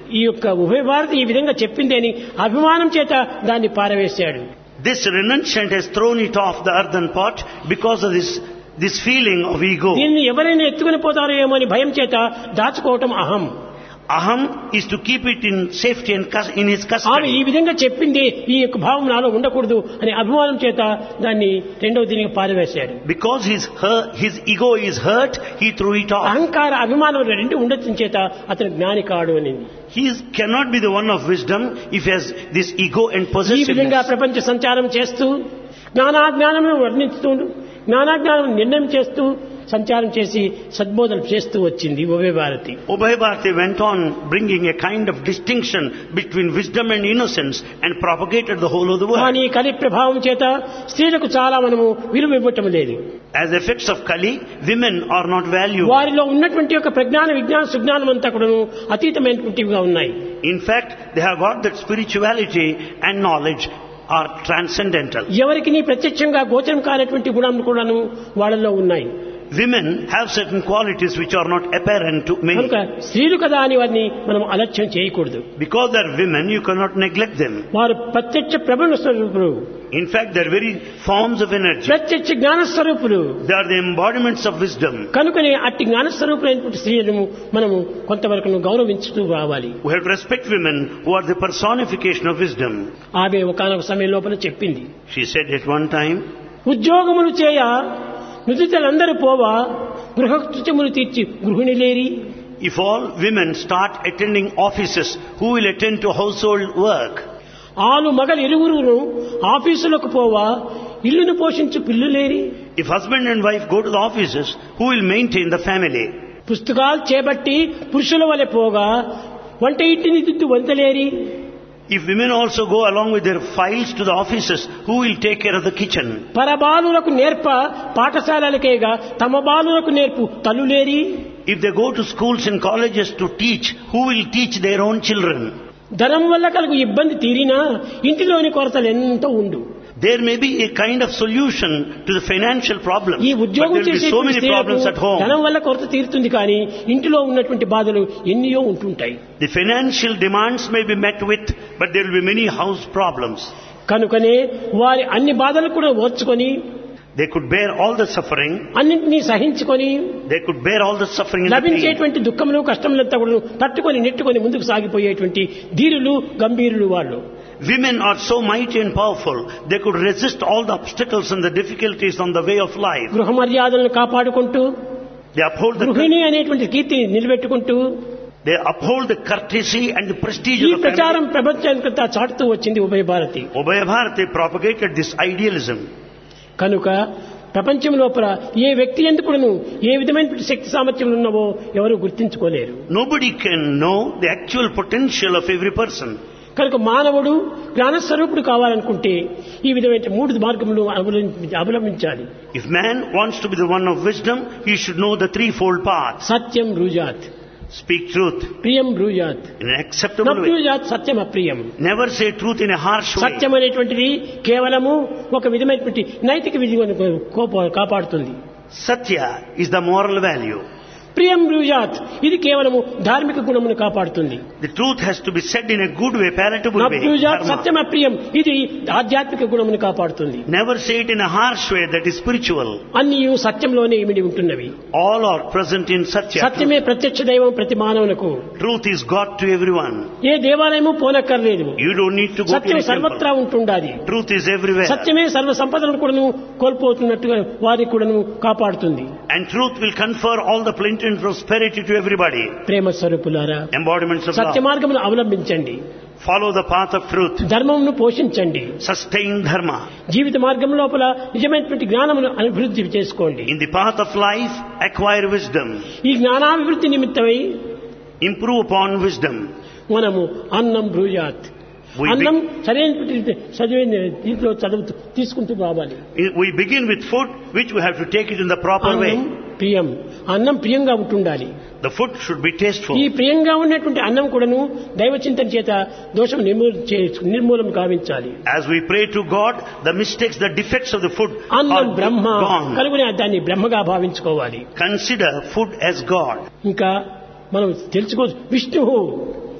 Speaker 1: ఈ యొక్క ఉభయ భారతి ఈ విధంగా చెప్పింది అని అభిమానం చేత దాన్ని పారవేశాడు.
Speaker 2: This renunciant has thrown it off the earthen pot because of this, this feeling of ego.
Speaker 1: దీన్ని ఎవరైనా ఎత్తుకుని పోతారో ఏమో అని భయం చేత దాచుకోవటం అహం.
Speaker 2: Aham is to keep it in safety and in his
Speaker 1: ఆమె
Speaker 2: custody.
Speaker 1: ఈ విధంగా చెప్పింది ఈ యొక్క భావం నాలో ఉండకూడదు అనే అభిమానం చేత దాన్ని రెండవ దీనికి పారవేశాడు.
Speaker 2: Because his, hurt, his ego is hurt, he threw it off.
Speaker 1: అహంకార అభిమానం రెండు ఉండటం చేత అతను జ్ఞాని కాడు అని.
Speaker 2: He is, cannot be the one of wisdom if he has this ego and
Speaker 1: ఈ విధంగా
Speaker 2: possessiveness.
Speaker 1: ప్రపంచ సంచారం చేస్తూ జ్ఞానాజ్ఞానమును వర్ణిస్తూ జ్ఞానాజ్ఞానం నిర్ణయం చేస్తూ సంచారం చేసి సద్బోధన చేస్తూ వచ్చింది ఉభయ Bharati.
Speaker 2: Ubhay Bharati went on bringing a kind of distinction between wisdom and innocence and propagated the whole of the world.
Speaker 1: కానీ కలి ప్రభావం చేత స్త్రీలకు చాలా మనము విలువ ఇవ్వటం లేదు.
Speaker 2: As effects of Kali, women are not valued.
Speaker 1: వారిలో ఉన్నటువంటి యొక్క ప్రజ్ఞాన విజ్ఞాన సుజ్ఞానం అంతా కూడా అతీతమైనటువంటివిగా ఉన్నాయి.
Speaker 2: In fact, they have got that spirituality and knowledge are transcendental.
Speaker 1: ఎవరికి నీ ప్రత్యక్షంగా గోచరం కానటువంటి గుణాలు కూడాను వాళ్ళలో ఉన్నాయి.
Speaker 2: Women have certain qualities which are not apparent to men.
Speaker 1: కనుక స్త్రీలు కదా అని వారిని మనం అలక్ష్యం చేయకూడదు.
Speaker 2: Because they are women, you cannot neglect them.
Speaker 1: వారు ప్రత్యక్ష ప్రబల స్వరూపులు.
Speaker 2: In fact, they are very forms of energy.
Speaker 1: ప్రత్యక్ష జ్ఞాన స్వరూపులు.
Speaker 2: They are the embodiments of wisdom.
Speaker 1: కనుకనే అట్టి జ్ఞాన స్వరూపులైనటువంటి స్త్రీలను మనము కొంతవరకు గౌరవించుతూ రావాలి.
Speaker 2: We have to respect women who are the personification of wisdom.
Speaker 1: ఆమె ఒకనొక సమయం లోపల చెప్పింది,
Speaker 2: She said at one time,
Speaker 1: ఉద్యోగములు చేయ నుదితలందరూ పోవా గృహకృత్యములు తీర్చి గృహిణి లేరి.
Speaker 2: if all women start attending offices, who will attend to household work?
Speaker 1: ఆలు మగలు ఇరువురును ఆఫీసులకు పోవా ఇల్లును పోషించు పిల్లు లేరి.
Speaker 2: If husband and wife go to the offices, who will maintain the family?
Speaker 1: పుస్తకాలు చేపట్టి పురుషుల వలె పోగా వంట ఇంటిని దిద్దు వంతలేరి.
Speaker 2: If women also go along with their files to the offices, who will take care of the kitchen?
Speaker 1: పరబాలులకు నేర్ప పాఠశాలలకేగా తమ బాలులకు నేర్పు తల్లులేరి.
Speaker 2: If they go to schools and colleges to teach, who will teach their own children?
Speaker 1: ధనం వల్ల కలుగు ఇబ్బంది తీరినా ఇంటిలోని కొరతలు ఎంతో ఉండు.
Speaker 2: There may be a kind of solution to the financial problem,
Speaker 1: ఈ
Speaker 2: but there
Speaker 1: ఉద్యోగం
Speaker 2: will be
Speaker 1: చేసే
Speaker 2: so many problems at home.
Speaker 1: ధనం వల్ల కొరత తీరుతుంది కానీ ఇంటిలో ఉన్నటువంటి బాధలు ఎన్నో ఉంటుంటాయి.
Speaker 2: The financial demands may be met with, but there will be many house problems.
Speaker 1: కనుకనే వారి అన్ని బాధలు కూడా ఓర్చుకొని
Speaker 2: They could bear all the suffering.
Speaker 1: అన్నింటినీ సహించుకొని
Speaker 2: They could bear all the suffering and the pain.
Speaker 1: లభించేటువంటి దుఃఖములు కష్టములంతా కూడా తట్టుకొని నెట్టుకొని ముందుకు సాగిపోయేటువంటి ధీరులు గంభీరులు వాళ్ళు.
Speaker 2: Women are so mighty and powerful, they could resist all the obstacles and the difficulties on the way of life.
Speaker 1: గృహ మర్యాదలను కాపాడుకుంటూ
Speaker 2: They uphold the,
Speaker 1: గృహిణి అనేటువంటి కీర్తిని నిలబెట్టుకుంటూ
Speaker 2: they uphold the courtesy and the prestige
Speaker 1: ఈ
Speaker 2: of the family.
Speaker 1: ప్రచారం ప్రపంచానికంతా చాటుతూ వచ్చింది ఉభయ Bharati.
Speaker 2: Ubhay Bharati propagated this idealism.
Speaker 1: కనుక ప్రపంచం లోపల ఏ వ్యక్తి ఎందుకును ఏ విధమైన శక్తి సామర్థ్యం ఉన్నవో ఎవరు గుర్తించుకోలేరు.
Speaker 2: Nobody can know the actual potential of every person.
Speaker 1: కనుక మానవుడు జ్ఞానస్వరూపుడు కావాలనుకుంటే ఈ విధమైన మూడు మార్గములు అవలంబించాలి.
Speaker 2: If man wants to be the one of wisdom, he should know the threefold path.
Speaker 1: Satyam బ్రూజాత్,
Speaker 2: Speak truth
Speaker 1: ప్రియం బ్రూజాత్,
Speaker 2: in an acceptable way.
Speaker 1: నబ్రూజాత్ Satyam అప్రియం.
Speaker 2: Never say truth in a harsh way.
Speaker 1: సత్యం అనేటువంటిది కేవలము ఒక విధమైనటువంటి నైతిక విధిని కాపాడుతుంది.
Speaker 2: Satya is the moral value.
Speaker 1: ప్రియం బ్రూజాత్ ఇది కేవలము ధార్మిక గుణమును కాపాడుతుంది.
Speaker 2: The truth has to be said in a good way, palatable way.
Speaker 1: నబ్రూజాత్
Speaker 2: Dharma.
Speaker 1: సత్యం అప్రియం ఇది ఆధ్యాత్మిక గుణమును కాపాడుతుంది.
Speaker 2: Never say it in a harsh way, that is spiritual.
Speaker 1: అన్నీ సత్యంలోనే ఇమిడి ఉంటున్నవి.
Speaker 2: All are present in Satya.
Speaker 1: సత్యమే ప్రత్యక్ష దైవం ప్రతి మానవునకు.
Speaker 2: Truth is God to everyone.
Speaker 1: ఏ దేవాలయము పోనక్కర్లేదు.
Speaker 2: You don't need to go to
Speaker 1: Satyam
Speaker 2: any temple.
Speaker 1: సర్వత్రా ఉంటుండాలి.
Speaker 2: Truth is everywhere.
Speaker 1: సత్యమే సర్వ సంపదలను కూడాను కోల్పోతున్నట్టుగా వారికి కూడాను కాపాడుతుంది.
Speaker 2: And truth will confer all the plenty and prosperity to everybody.
Speaker 1: ప్రేమ స్వరూపులారా,
Speaker 2: Embodiments of
Speaker 1: సత్య
Speaker 2: love.
Speaker 1: మార్గమును అవలంబించండి.
Speaker 2: Follow the path of truth.
Speaker 1: ధర్మమును పోషించండి.
Speaker 2: Sustain dharma.
Speaker 1: జీవిత మార్గం లోపల నిజమైనటువంటి జ్ఞానమును అభివృద్ధి చేసుకోండి.
Speaker 2: In the path of life, acquire wisdom.
Speaker 1: ఈ జ్ఞానాభివృద్ధి నిమిత్తమై
Speaker 2: Improve upon wisdom.
Speaker 1: మనము అన్నం బ్రూజాత్,
Speaker 2: We,
Speaker 1: అన్నం
Speaker 2: be-
Speaker 1: సరైన చదివిన దీంట్లో చదువు తీసుకుంటూ రావాలి.
Speaker 2: we begin with food, which we have to take it in the proper way.
Speaker 1: అన్నం ప్రియం, అన్నం ప్రియంగా ఉంటుండాలి.
Speaker 2: The food should be tasteful.
Speaker 1: ఈ ప్రియంగా ఉన్నటువంటి అన్నం కూడాను దైవ చింతన చేత దోషం నిర్మూలన చే- నిర్మూలన గావించాలి.
Speaker 2: As we pray to God, the mistakes, the defects of the food
Speaker 1: అన్నం
Speaker 2: are
Speaker 1: బ్రహ్మ
Speaker 2: gone.
Speaker 1: కనుగొని దాన్ని బ్రహ్మగా భావించుకోవాలి.
Speaker 2: Consider food as God.
Speaker 1: ఇంకా మనం తెలుసుకో విష్ణువు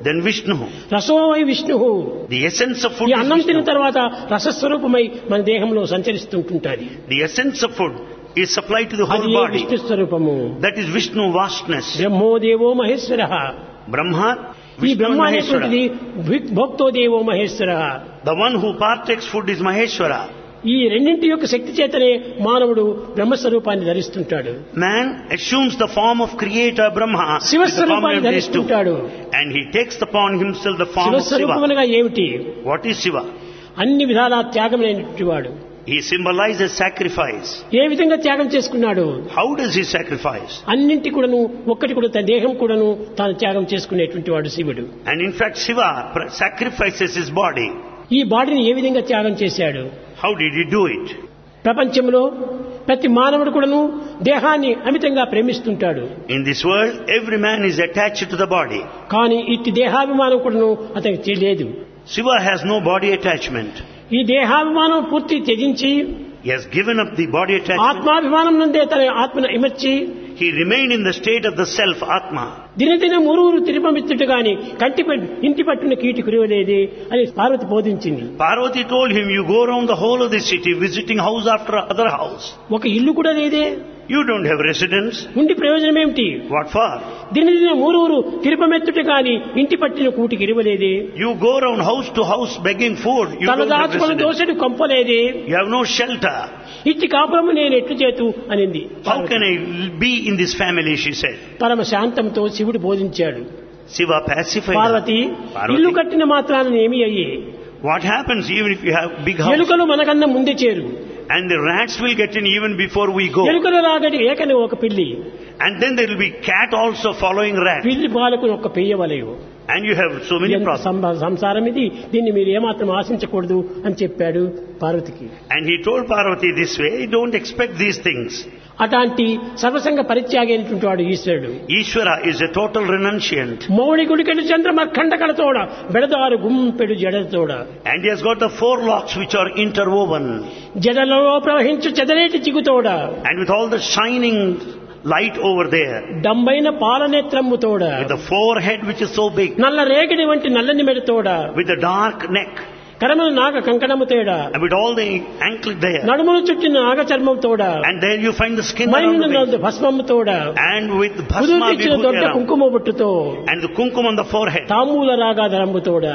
Speaker 2: Then Vishnu.
Speaker 1: రసోవై Vishnu.
Speaker 2: The essence of food
Speaker 1: ఈ
Speaker 2: is
Speaker 1: అన్నం తిన్న
Speaker 2: Vishnu.
Speaker 1: తర్వాత రసస్వరూపమై మన దేహంలో సంచరిస్తుంటుంటుంది.
Speaker 2: The essence of food is supplied to the whole
Speaker 1: అది ఏ
Speaker 2: body.
Speaker 1: విష్ణు స్వరూపము.
Speaker 2: That is Vishnu vastness.
Speaker 1: Brahmo దేవో మహేశ్వరః.
Speaker 2: Brahma,
Speaker 1: ఈ
Speaker 2: Vishnu
Speaker 1: బ్రహ్మ
Speaker 2: and
Speaker 1: అనేటువంటిది
Speaker 2: Maheshwara.
Speaker 1: భోక్తో దేవో మహేశ్వరః.
Speaker 2: The one who partakes food is Maheshwara.
Speaker 1: ఈ రెండింటి యొక్క శక్తి చేతనే మానవుడు బ్రహ్మస్వరూపాన్ని ధరిస్తుంటాడు.
Speaker 2: Man assumes the form of creator Brahma with the
Speaker 1: శివస్వరూపాన్ని
Speaker 2: form of these two.
Speaker 1: ధరిస్తుంటాడు.
Speaker 2: And he takes upon himself the form of Shiva.
Speaker 1: శివస్వరూపమునగా ఏమిటి?
Speaker 2: What is Shiva?
Speaker 1: అన్ని విధాల త్యాగమైనటువంటి వాడు.
Speaker 2: He symbolizes sacrifice.
Speaker 1: ఏ విధంగా త్యాగం చేసుకున్నాడు?
Speaker 2: How does he sacrifice?
Speaker 1: అన్నింటి కూడాను ఒక్కటి కూడా తన దేహం కూడాను తాను త్యాగం చేసుకునేటువంటి వాడు శివుడు.
Speaker 2: And in fact Shiva pr- sacrifices his body.
Speaker 1: ఈ బాడీని ఏ విధంగా త్యాగం చేశాడు?
Speaker 2: How did he do it?
Speaker 1: ప్రపంచంలో ప్రతి మానవుడు కూడాను దేహాన్ని అమితంగా ప్రేమిస్తుంటాడు.
Speaker 2: In this world every man is attached to the body.
Speaker 1: కానీ ఇట్టి దేహాభిమానం కూడాను అతనికి తెలియదు.
Speaker 2: Shiva has no body attachment.
Speaker 1: ఈ దేహాభిమానం పూర్తి త్యజించి
Speaker 2: He has given up the body attachment.
Speaker 1: ఆత్మాభిమానం నుండే తన ఆత్మను ఇమర్చి
Speaker 2: He remained in the state of the self, Atma.
Speaker 1: దినదిన మురువురు తిరుపమిత్తుడు గాని కంటి పట్- ఇంటి పట్టున కీటి కురివలేది అని Parvati బోధించింది.
Speaker 2: Parvati told him, you go around the whole of the city visiting house after other house.
Speaker 1: ఒక ఇల్లు కూడా లేదే,
Speaker 2: You don't have residence.
Speaker 1: ఉండి ప్రయోజనం ఏమిటి?
Speaker 2: What for?
Speaker 1: దినదిన మూరువురు తిరుపమెత్తుట గాని ఇంటి పట్టిన కూటికి ఇరవలేదే,
Speaker 2: You go around house to house begging food. You
Speaker 1: తన
Speaker 2: don't have
Speaker 1: దాచుకొని
Speaker 2: residence.
Speaker 1: దోసెడు కొంపలేదే,
Speaker 2: You have no shelter.
Speaker 1: ఇట్టి కాపురము నేను ఎట్లు చేతు అనింది.
Speaker 2: How can I be in this family, she said.
Speaker 1: పరమ శాంతంతో శివుడు బోధించాడు.
Speaker 2: Shiva pacified
Speaker 1: Parvati,
Speaker 2: her.
Speaker 1: ఇల్లు
Speaker 2: Parvati,
Speaker 1: కట్టిన మాత్రాన ఏమి అయ్యే,
Speaker 2: what happens even if you have big house?
Speaker 1: ఎలుకలు మనకన్నా ముందే చేరు,
Speaker 2: And the rats will get in even before we go.
Speaker 1: ఎలుకలు రాగడి ఏకని ఒక పిల్లి,
Speaker 2: And then there will be cat also following rat.
Speaker 1: పిల్లి పాలకు ఒక పెయ్యవలయు.
Speaker 2: And you have so many
Speaker 1: ఎంత
Speaker 2: problems.
Speaker 1: సంబ- సంసారం ఇది, దీన్ని మీరు ఏమాత్రం ఆశించకూడదు అని చెప్పాడు పార్వతికి.
Speaker 2: And he told Parvati this way, don't expect these things.
Speaker 1: అట్లాంటి సర్వసంగ పరిత్యాగి అయినటువంటి వాడు ఈశ్వరుడు.
Speaker 2: Ishvara is a total renunciant.
Speaker 1: Mouli గుడికెడు చంద్రమఖండ కళతోడ బెడదారు గుంపెడు జడతోడ,
Speaker 2: And he has got the four locks which are interwoven.
Speaker 1: జడలో ప్రవహించు చెదరేటి చిగుతోడ,
Speaker 2: And with all the shining light over there.
Speaker 1: డంబైన పాలనేత్రమ్ముతోడ,
Speaker 2: With the forehead which is so big.
Speaker 1: నల్ల రేగడి వంటి నల్లని మెడతోడ,
Speaker 2: With the dark neck.
Speaker 1: కరములు నాగ కంకణము తేడ,
Speaker 2: And with all the anklet there.
Speaker 1: నడుములు చుట్టిన నాగ చర్మం తోడ,
Speaker 2: And there you find the skin around
Speaker 1: మైను
Speaker 2: the waist.
Speaker 1: భస్మము తోడ,
Speaker 2: And with bhasma
Speaker 1: కుదుర్చిచ్చిన
Speaker 2: vibhuti
Speaker 1: Dodda
Speaker 2: around.
Speaker 1: కుంకుమ బొట్టుతో,
Speaker 2: And the kumkum on the forehead.
Speaker 1: తామూల రాగాధరంబుతోడ,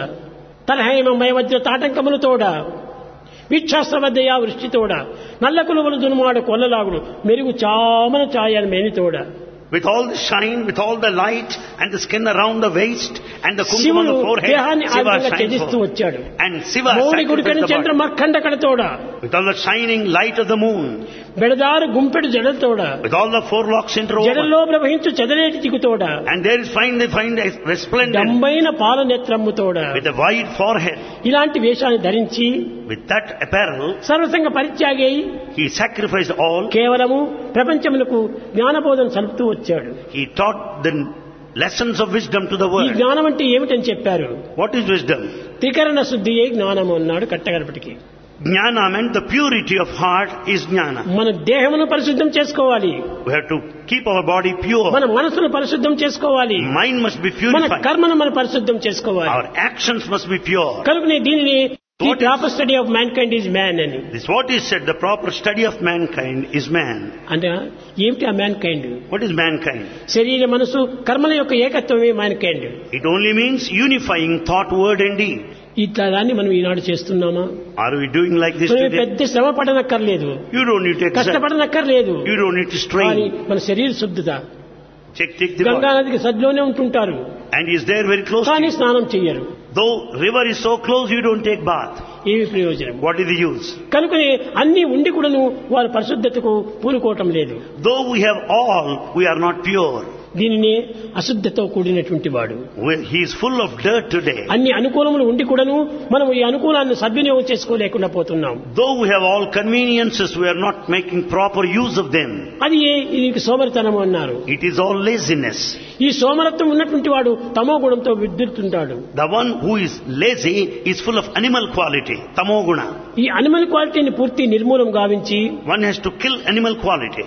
Speaker 1: తలహేమమయ వజ్ర తాటంకములతోడ, వీక్షాస్త్రవద్దయా వృష్టితోడ, నల్ల కులువలు దునుమాడ కొల్లలాగుడు మెరుగు చామన ఛాయన మేనితోడ,
Speaker 2: With all the shine, with all the light, and the skin around the waist, and the kumkum on
Speaker 1: శివుడు
Speaker 2: the forehead,
Speaker 1: దేహాన్ని ఆ
Speaker 2: Shiva
Speaker 1: విధంగా
Speaker 2: shines
Speaker 1: త్యజిస్తూ
Speaker 2: forth.
Speaker 1: వచ్చాడు.
Speaker 2: And Shiva
Speaker 1: Mouli గుడికని
Speaker 2: sacrificed the
Speaker 1: Chandra
Speaker 2: body.
Speaker 1: మఖండ కళతోడ,
Speaker 2: With all the shining light of the moon,
Speaker 1: బెడదారు గుంపెడు జడలతోడ,
Speaker 2: with all the four locks interwoven.
Speaker 1: జడల్లో ప్రవహించు చెదరేటి చిగుతోడ,
Speaker 2: And there is find they find a resplendent
Speaker 1: డంబైన పాలనేత్రమ్ముతోడ,
Speaker 2: with a wide forehead.
Speaker 1: ఇలాంటి వేషాన్ని ధరించి
Speaker 2: With that apparel,
Speaker 1: సర్వసంగ పరిత్యాగి అయి
Speaker 2: he sacrificed all.
Speaker 1: కేవలము ప్రపంచములకు జ్ఞానబోధన సలుపుతూ వచ్చాడు.
Speaker 2: He taught the lessons of wisdom to the
Speaker 1: ఈ
Speaker 2: world.
Speaker 1: జ్ఞానం అంటే ఏమిటని చెప్పారు.
Speaker 2: What is wisdom?
Speaker 1: త్రికరణ శుద్ధియే జ్ఞానము అన్నాడు కట్టగడపటికి.
Speaker 2: Jnana meant the purity of heart is jnana.
Speaker 1: మన దేహమును పరిశుద్ధం చేసుకోవాలి,
Speaker 2: We have to keep our body pure.
Speaker 1: మన మనసును పరిశుద్ధం చేసుకోవాలి,
Speaker 2: Mind must be
Speaker 1: మన
Speaker 2: purified.
Speaker 1: కర్మను మనం పరిశుద్ధం చేసుకోవాలి.
Speaker 2: Our actions must be pure.
Speaker 1: కనుకనే దీనిని the
Speaker 2: What is-
Speaker 1: proper study of mankind is man అని.
Speaker 2: This what is said, the proper study of mankind is man.
Speaker 1: అంటే ఏమిటి ఆ mankind?
Speaker 2: What is mankind?
Speaker 1: శరీర మనసు కర్మల యొక్క ఏకత్వమే mankind.
Speaker 2: It only means unifying thought, word and deed.
Speaker 1: ఇట్లా దాన్ని మనం ఈనాడు చేస్తున్నామా?
Speaker 2: Are we doing like this
Speaker 1: మనం
Speaker 2: today?
Speaker 1: పెద్ద శ్రమ పడనక్కర్లేదు,
Speaker 2: You don't need to exert.
Speaker 1: కష్టపడనక్కర్లేదు.
Speaker 2: You don't need to
Speaker 1: కానీ
Speaker 2: strain.
Speaker 1: మన శరీర శుద్ధత.
Speaker 2: Check, check the
Speaker 1: Ganga
Speaker 2: body.
Speaker 1: నదికి సద్లోనే ఉంటుంటారు,
Speaker 2: And he is there very close to
Speaker 1: కానీ
Speaker 2: you.
Speaker 1: స్నానం చెయ్యరు.
Speaker 2: Though river is so close, you don't take bath.
Speaker 1: ఏమి ప్రయోజనం?
Speaker 2: What is the use?
Speaker 1: కనుకనే అన్ని ఉండి కూడాను వారు పరిశుద్ధతకు పూనుకోవటం లేదు.
Speaker 2: Though we have all, we are not pure.
Speaker 1: దీనినే అశుద్ధతో కూడినటువంటి వాడు.
Speaker 2: We- He is full of dirt today.
Speaker 1: అన్ని అనుకూలములు ఉండి కూడాను మనం ఈ అనుకూలాన్ని సద్వినియోగం చేసుకోలేకుండా పోతున్నాం.
Speaker 2: Though we have all conveniences, we are not making proper use of them.
Speaker 1: అది ఏ- ఇది సోమరితనం అన్నారు.
Speaker 2: It is all laziness.
Speaker 1: ఈ సోమరత్వం ఉన్నటువంటి వాడు తమో గుణంతో విద్యుతుంటాడు.
Speaker 2: The one who is lazy is full of animal quality, tamoguna.
Speaker 1: ఈ అనిమల్ క్వాలిటీని పూర్తి నిర్మూలం గావించి
Speaker 2: One has to kill animal quality.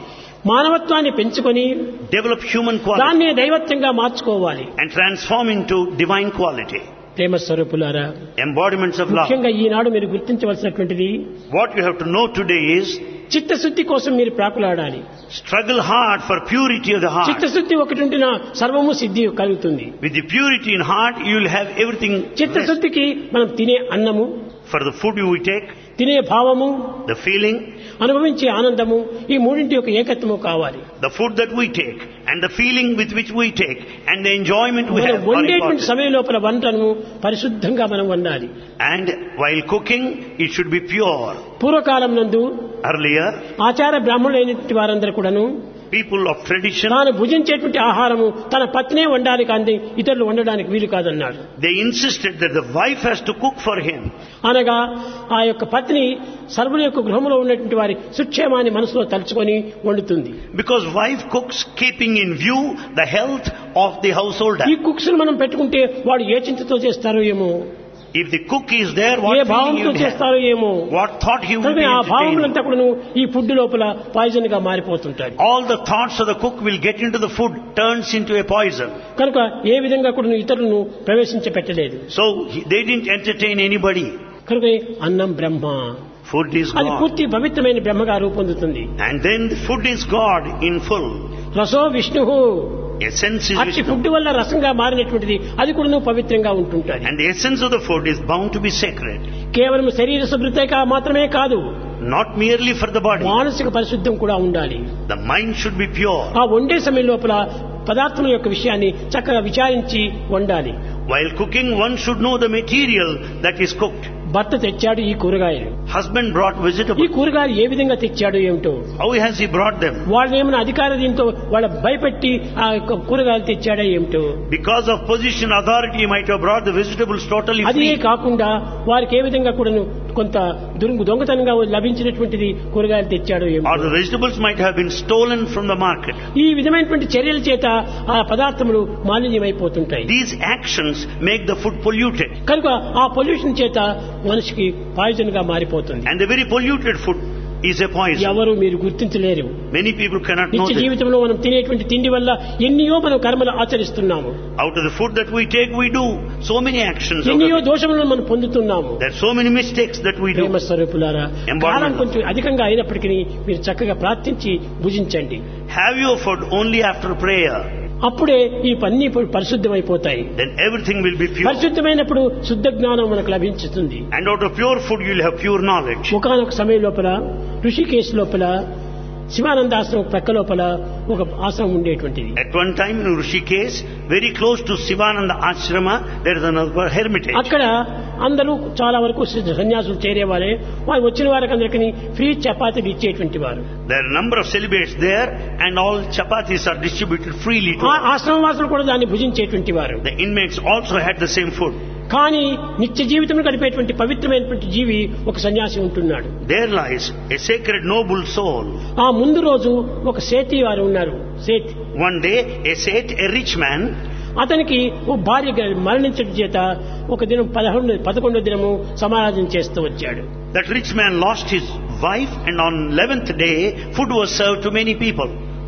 Speaker 1: మానవత్వాన్ని పెంచుకొని
Speaker 2: develop human quality
Speaker 1: దాన్ని దైవత్వంగా మార్చుకోవాలి.
Speaker 2: and transform into divine quality.
Speaker 1: ప్రేమ స్వరూపులారా,
Speaker 2: Embodiments of love.
Speaker 1: ముఖ్యంగా ఈనాడు మీరు గుర్తించవలసినటువంటిది
Speaker 2: What you have to know today is
Speaker 1: చిత్తశుద్ధి కోసం మీరు ప్రాకులాడాలి.
Speaker 2: struggle hard for purity of the heart.
Speaker 1: చిత్తశుద్ధి ఒకటి ఉంటేనా సర్వము సిద్ధి కలుగుతుంది.
Speaker 2: With the purity in heart, you will have everything.
Speaker 1: చిత్తశుద్ధికి మనం తినే అన్నము,
Speaker 2: For the food you take,
Speaker 1: తినే భావము,
Speaker 2: the feeling,
Speaker 1: అనుభవించే ఆనందము, ఈ మూడింటి యొక్క ఏకత్వము కావాలి.
Speaker 2: the food that we take, and the feeling with which we take, and the enjoyment we
Speaker 1: మనం
Speaker 2: have are
Speaker 1: వండేటువంటి
Speaker 2: important.
Speaker 1: సమయం లోపల వంటను పరిశుద్ధంగా మనం వండాలి.
Speaker 2: And while cooking, it should be pure.
Speaker 1: పూర్వకాలం నందు
Speaker 2: Earlier,
Speaker 1: ఆచార బ్రాహ్మణులైనటువంటి వారందరూ కూడాను
Speaker 2: people of tradition,
Speaker 1: తాను భుజించేటువంటి ఆహారము తన పత్నే వండాలి కానీ ఇతరులు వండడానికి వీలు కాదన్నాడు.
Speaker 2: they insisted that the wife has to cook for him.
Speaker 1: అనగా ఆ యొక్క పత్ని సర్వుల యొక్క గృహంలో ఉన్నటువంటి వారి సుక్షేమాన్ని మనసులో తలుచుకొని వండుతుంది.
Speaker 2: Because wife cooks keeping in view the health of the householder.
Speaker 1: ఈ కుక్స్ మనం పెట్టుకుంటే వాడు ఏ చింతతో చేస్తారో ఏమో,
Speaker 2: If the cook is there, what
Speaker 1: A
Speaker 2: feeling
Speaker 1: భావంతో
Speaker 2: you will have?
Speaker 1: చేస్తారో ఏమో,
Speaker 2: What thought he will
Speaker 1: కనుక
Speaker 2: be
Speaker 1: ఆ
Speaker 2: entertaining?
Speaker 1: భావములంతా కూడా ఈ ఫుడ్ లోపల పాయిజన్ గా మారిపోతుంటాయి.
Speaker 2: All the thoughts of the cook will get into the food, turns into a poison.
Speaker 1: కనుక ఏ విధంగా కూడా ఇతరులను ప్రవేశించపెట్టలేదు.
Speaker 2: So he- they didn't entertain anybody.
Speaker 1: కనుక అన్నం బ్రహ్మ,
Speaker 2: Food is
Speaker 1: అది
Speaker 2: God.
Speaker 1: పూర్తి పవిత్రమైన బ్రహ్మగా రూపొందుతుంది.
Speaker 2: And then the food is God in full.
Speaker 1: రసో విష్ణు,
Speaker 2: Essence is
Speaker 1: అట్టి
Speaker 2: Vishnu.
Speaker 1: ఫుడ్ వల్ల రసంగా మారినటువంటిది అది కూడా పవిత్రంగా ఉంటుంటుంది.
Speaker 2: And the essence of the food is bound to be sacred.
Speaker 1: కేవలం శరీర శుభ్రత మాత్రమే కాదు,
Speaker 2: Not merely for the body.
Speaker 1: మానసిక పరిశుద్ధం కూడా ఉండాలి.
Speaker 2: The mind should be pure.
Speaker 1: ఆ వండే సమయం లోపల పదార్థముల యొక్క విషయాన్ని చక్కగా విచారించి వండాలి.
Speaker 2: While cooking, one should know the material that is cooked.
Speaker 1: భర్త తెచ్చాడు ఈ కూరగాయలు,
Speaker 2: Husband brought
Speaker 1: ఈ
Speaker 2: vegetables.
Speaker 1: కూరగాయలు ఏ విధంగా తెచ్చాడు ఏమిటో,
Speaker 2: How has he brought them?
Speaker 1: వాళ్ళని ఏమైనా అధికార దీంతో వాళ్ళ భయపెట్టి ఆ యొక్క కూరగాయలు తెచ్చాడా ఏమిటో,
Speaker 2: Because of position, authority, he might have brought the vegetables totally
Speaker 1: అదే
Speaker 2: free.
Speaker 1: కాకుండా వారికి ఏ విధంగా కూడా కొంత దురుగు దొంగతనంగా లభించినటువంటిది కూరగాయలు తెచ్చాడో
Speaker 2: Or
Speaker 1: ఏమిటో,
Speaker 2: the vegetables might have been stolen from the market.
Speaker 1: ఈ విధమైనటువంటి చర్యల చేత ఆ పదార్థములు మాలిన్యమైపోతుంటాయి.
Speaker 2: These actions make the food polluted.
Speaker 1: కనుక ఆ పొల్యూషన్ చేత మనిషికి పాయిజన్ గా మారిపోతుంది.
Speaker 2: And the very polluted food is a poison.
Speaker 1: ఎవరు మీరు గుర్తించలేరు.
Speaker 2: Many people cannot know
Speaker 1: నిత్య
Speaker 2: this.
Speaker 1: జీవితంలో మనం తినేటువంటి తిండి వల్ల ఎన్నో మనం కర్మలు ఆచరిస్తున్నాము,
Speaker 2: Out of the food that we take, we do so many actions. Out of
Speaker 1: ఎన్నో
Speaker 2: it.
Speaker 1: దోషములను మనం పొందుతున్నాము.
Speaker 2: There are so many mistakes that we do.
Speaker 1: ప్రేమ స్వరూపులారా,
Speaker 2: Embodiment.
Speaker 1: కాలం కొంచెం అధికంగా అయినప్పటికీ మీరు చక్కగా ప్రార్థించి భుజించండి.
Speaker 2: Have your food only after prayer.
Speaker 1: అప్పుడే ఈ పన్నీ పరిశుద్ధమైపోతాయి.
Speaker 2: Then everything will be pure.
Speaker 1: పరిశుద్ధమైనప్పుడు శుద్ధ జ్ఞానం మనకు లభించుతుంది.
Speaker 2: And out of pure food, you will have pure knowledge.
Speaker 1: ఒకనొక సమయం లోపల ఋషికేశ్ లోపల శివానంద ఆశ్రమం ప్రక్క లోపల ఒక ఆశ్రమం ఉండేటువంటిది.
Speaker 2: At one time in Rishikesh, very close to Sivananda Ashrama, there is another hermitage.
Speaker 1: అక్కడ అందరూ చాలా వరకు సన్యాసులు చేరేవారే, వారు వచ్చిన వారికి అందరికీ ఫ్రీ చపాతీలు ఇచ్చేటువంటి వారు.
Speaker 2: There are a number of celibates there, and all chapatis are distributed freely to
Speaker 1: ఆ
Speaker 2: all.
Speaker 1: ఆశ్రమవాసులు కూడా దాన్ని భుజించేటువంటి వారు.
Speaker 2: The inmates also had the same food.
Speaker 1: కానీ నిత్య జీవితం గడిపేటువంటి పవిత్రమైనటువంటి జీవి ఒక సన్యాసి ఉంటున్నాడు.
Speaker 2: There lies a sacred noble soul.
Speaker 1: ఆ ముందు రోజు ఒక సేతి వారు ఉన్నారు. సేతి
Speaker 2: One day, a Seth, a rich man,
Speaker 1: అతనికి ఓ భార్య గ- మరణించడం చేత ఒక దినం పదకొండు పదకొండో దినము సమారాధన చేస్తూ వచ్చాడు.
Speaker 2: that rich man lost his wife, and on eleventh day, food was served to many people.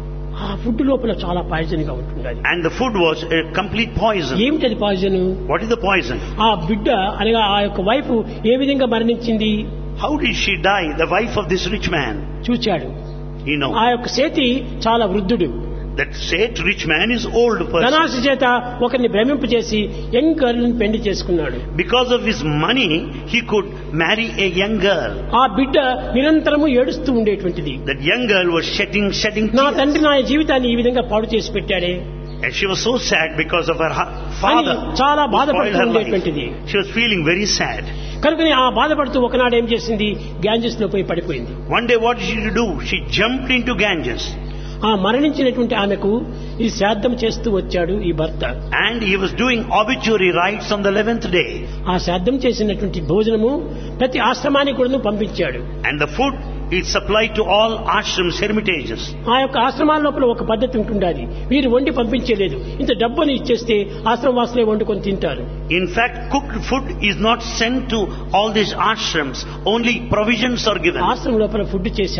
Speaker 1: ఆ ఫుడ్ లోపల చాలా పాయిజన్ గా ఉంటున్నది.
Speaker 2: And the food was a complete poison.
Speaker 1: ఏమిటది poison?
Speaker 2: What is the poison?
Speaker 1: ఆ బిడ్డ అనగా ఆ యొక్క వైఫ్ ఏ విధంగా మరణించింది
Speaker 2: How did she die, the wife of this rich man?
Speaker 1: చూచాడు.
Speaker 2: You know,
Speaker 1: ఆ యొక్క సేతి చాలా వృద్ధుడు.
Speaker 2: that Seth, rich man, is old person.
Speaker 1: ధనాశ చేత ఒకరిని భ్రమింపు చేసి యంగ్ గర్ల్ పెళ్లి చేసుకున్నాడు.
Speaker 2: Because of his money, he could marry a young girl.
Speaker 1: ఆ బిడ్డ నిరంతరము ఏడుస్తూ ఉండేటువంటిది.
Speaker 2: That young girl was shedding, shedding
Speaker 1: నా
Speaker 2: tears.
Speaker 1: తండ్రి నా జీవితాన్ని ఈ విధంగా పాడు చేసి పెట్టాడే
Speaker 2: And she was so sad because of her hu-
Speaker 1: అని
Speaker 2: father.
Speaker 1: చాలా
Speaker 2: who spoiled
Speaker 1: బాధపడుతూ
Speaker 2: her life.
Speaker 1: ఉండేటువంటిది.
Speaker 2: She was feeling very sad.
Speaker 1: కనుకని ఆ బాధపడుతూ ఒకనాడు ఏం చేసింది, గ్యాంజెస్ లో పోయి పడిపోయింది.
Speaker 2: One day, what did she do? She jumped into Ganges.
Speaker 1: ఆ మరణించినటువంటి ఆమెకు ఈ శ్రాద్ధం చేస్తూ వచ్చాడు ఈ భర్త.
Speaker 2: And he was doing obituary rites on the eleventh day.
Speaker 1: ఆ శ్రాద్ధం చేసినటువంటి భోజనము ప్రతి ఆశ్రమానికి కూడా పంపించాడు.
Speaker 2: And the food is supplied to all ashrams, hermitages.
Speaker 1: ఆ యొక్క ఆశ్రమాల లోపల ఒక పద్ధతి ఉంటుండాలి. వీరు వండి పంపించలేదు, ఇంత డబ్బుని ఇచ్చేస్తే ఆశ్రమవాసులే వండుకొని తింటారు.
Speaker 2: In fact, cooked food is not sent to all these ashrams. Only provisions are given.
Speaker 1: ఆశ్రమం లోపల ఫుడ్ చేశారు.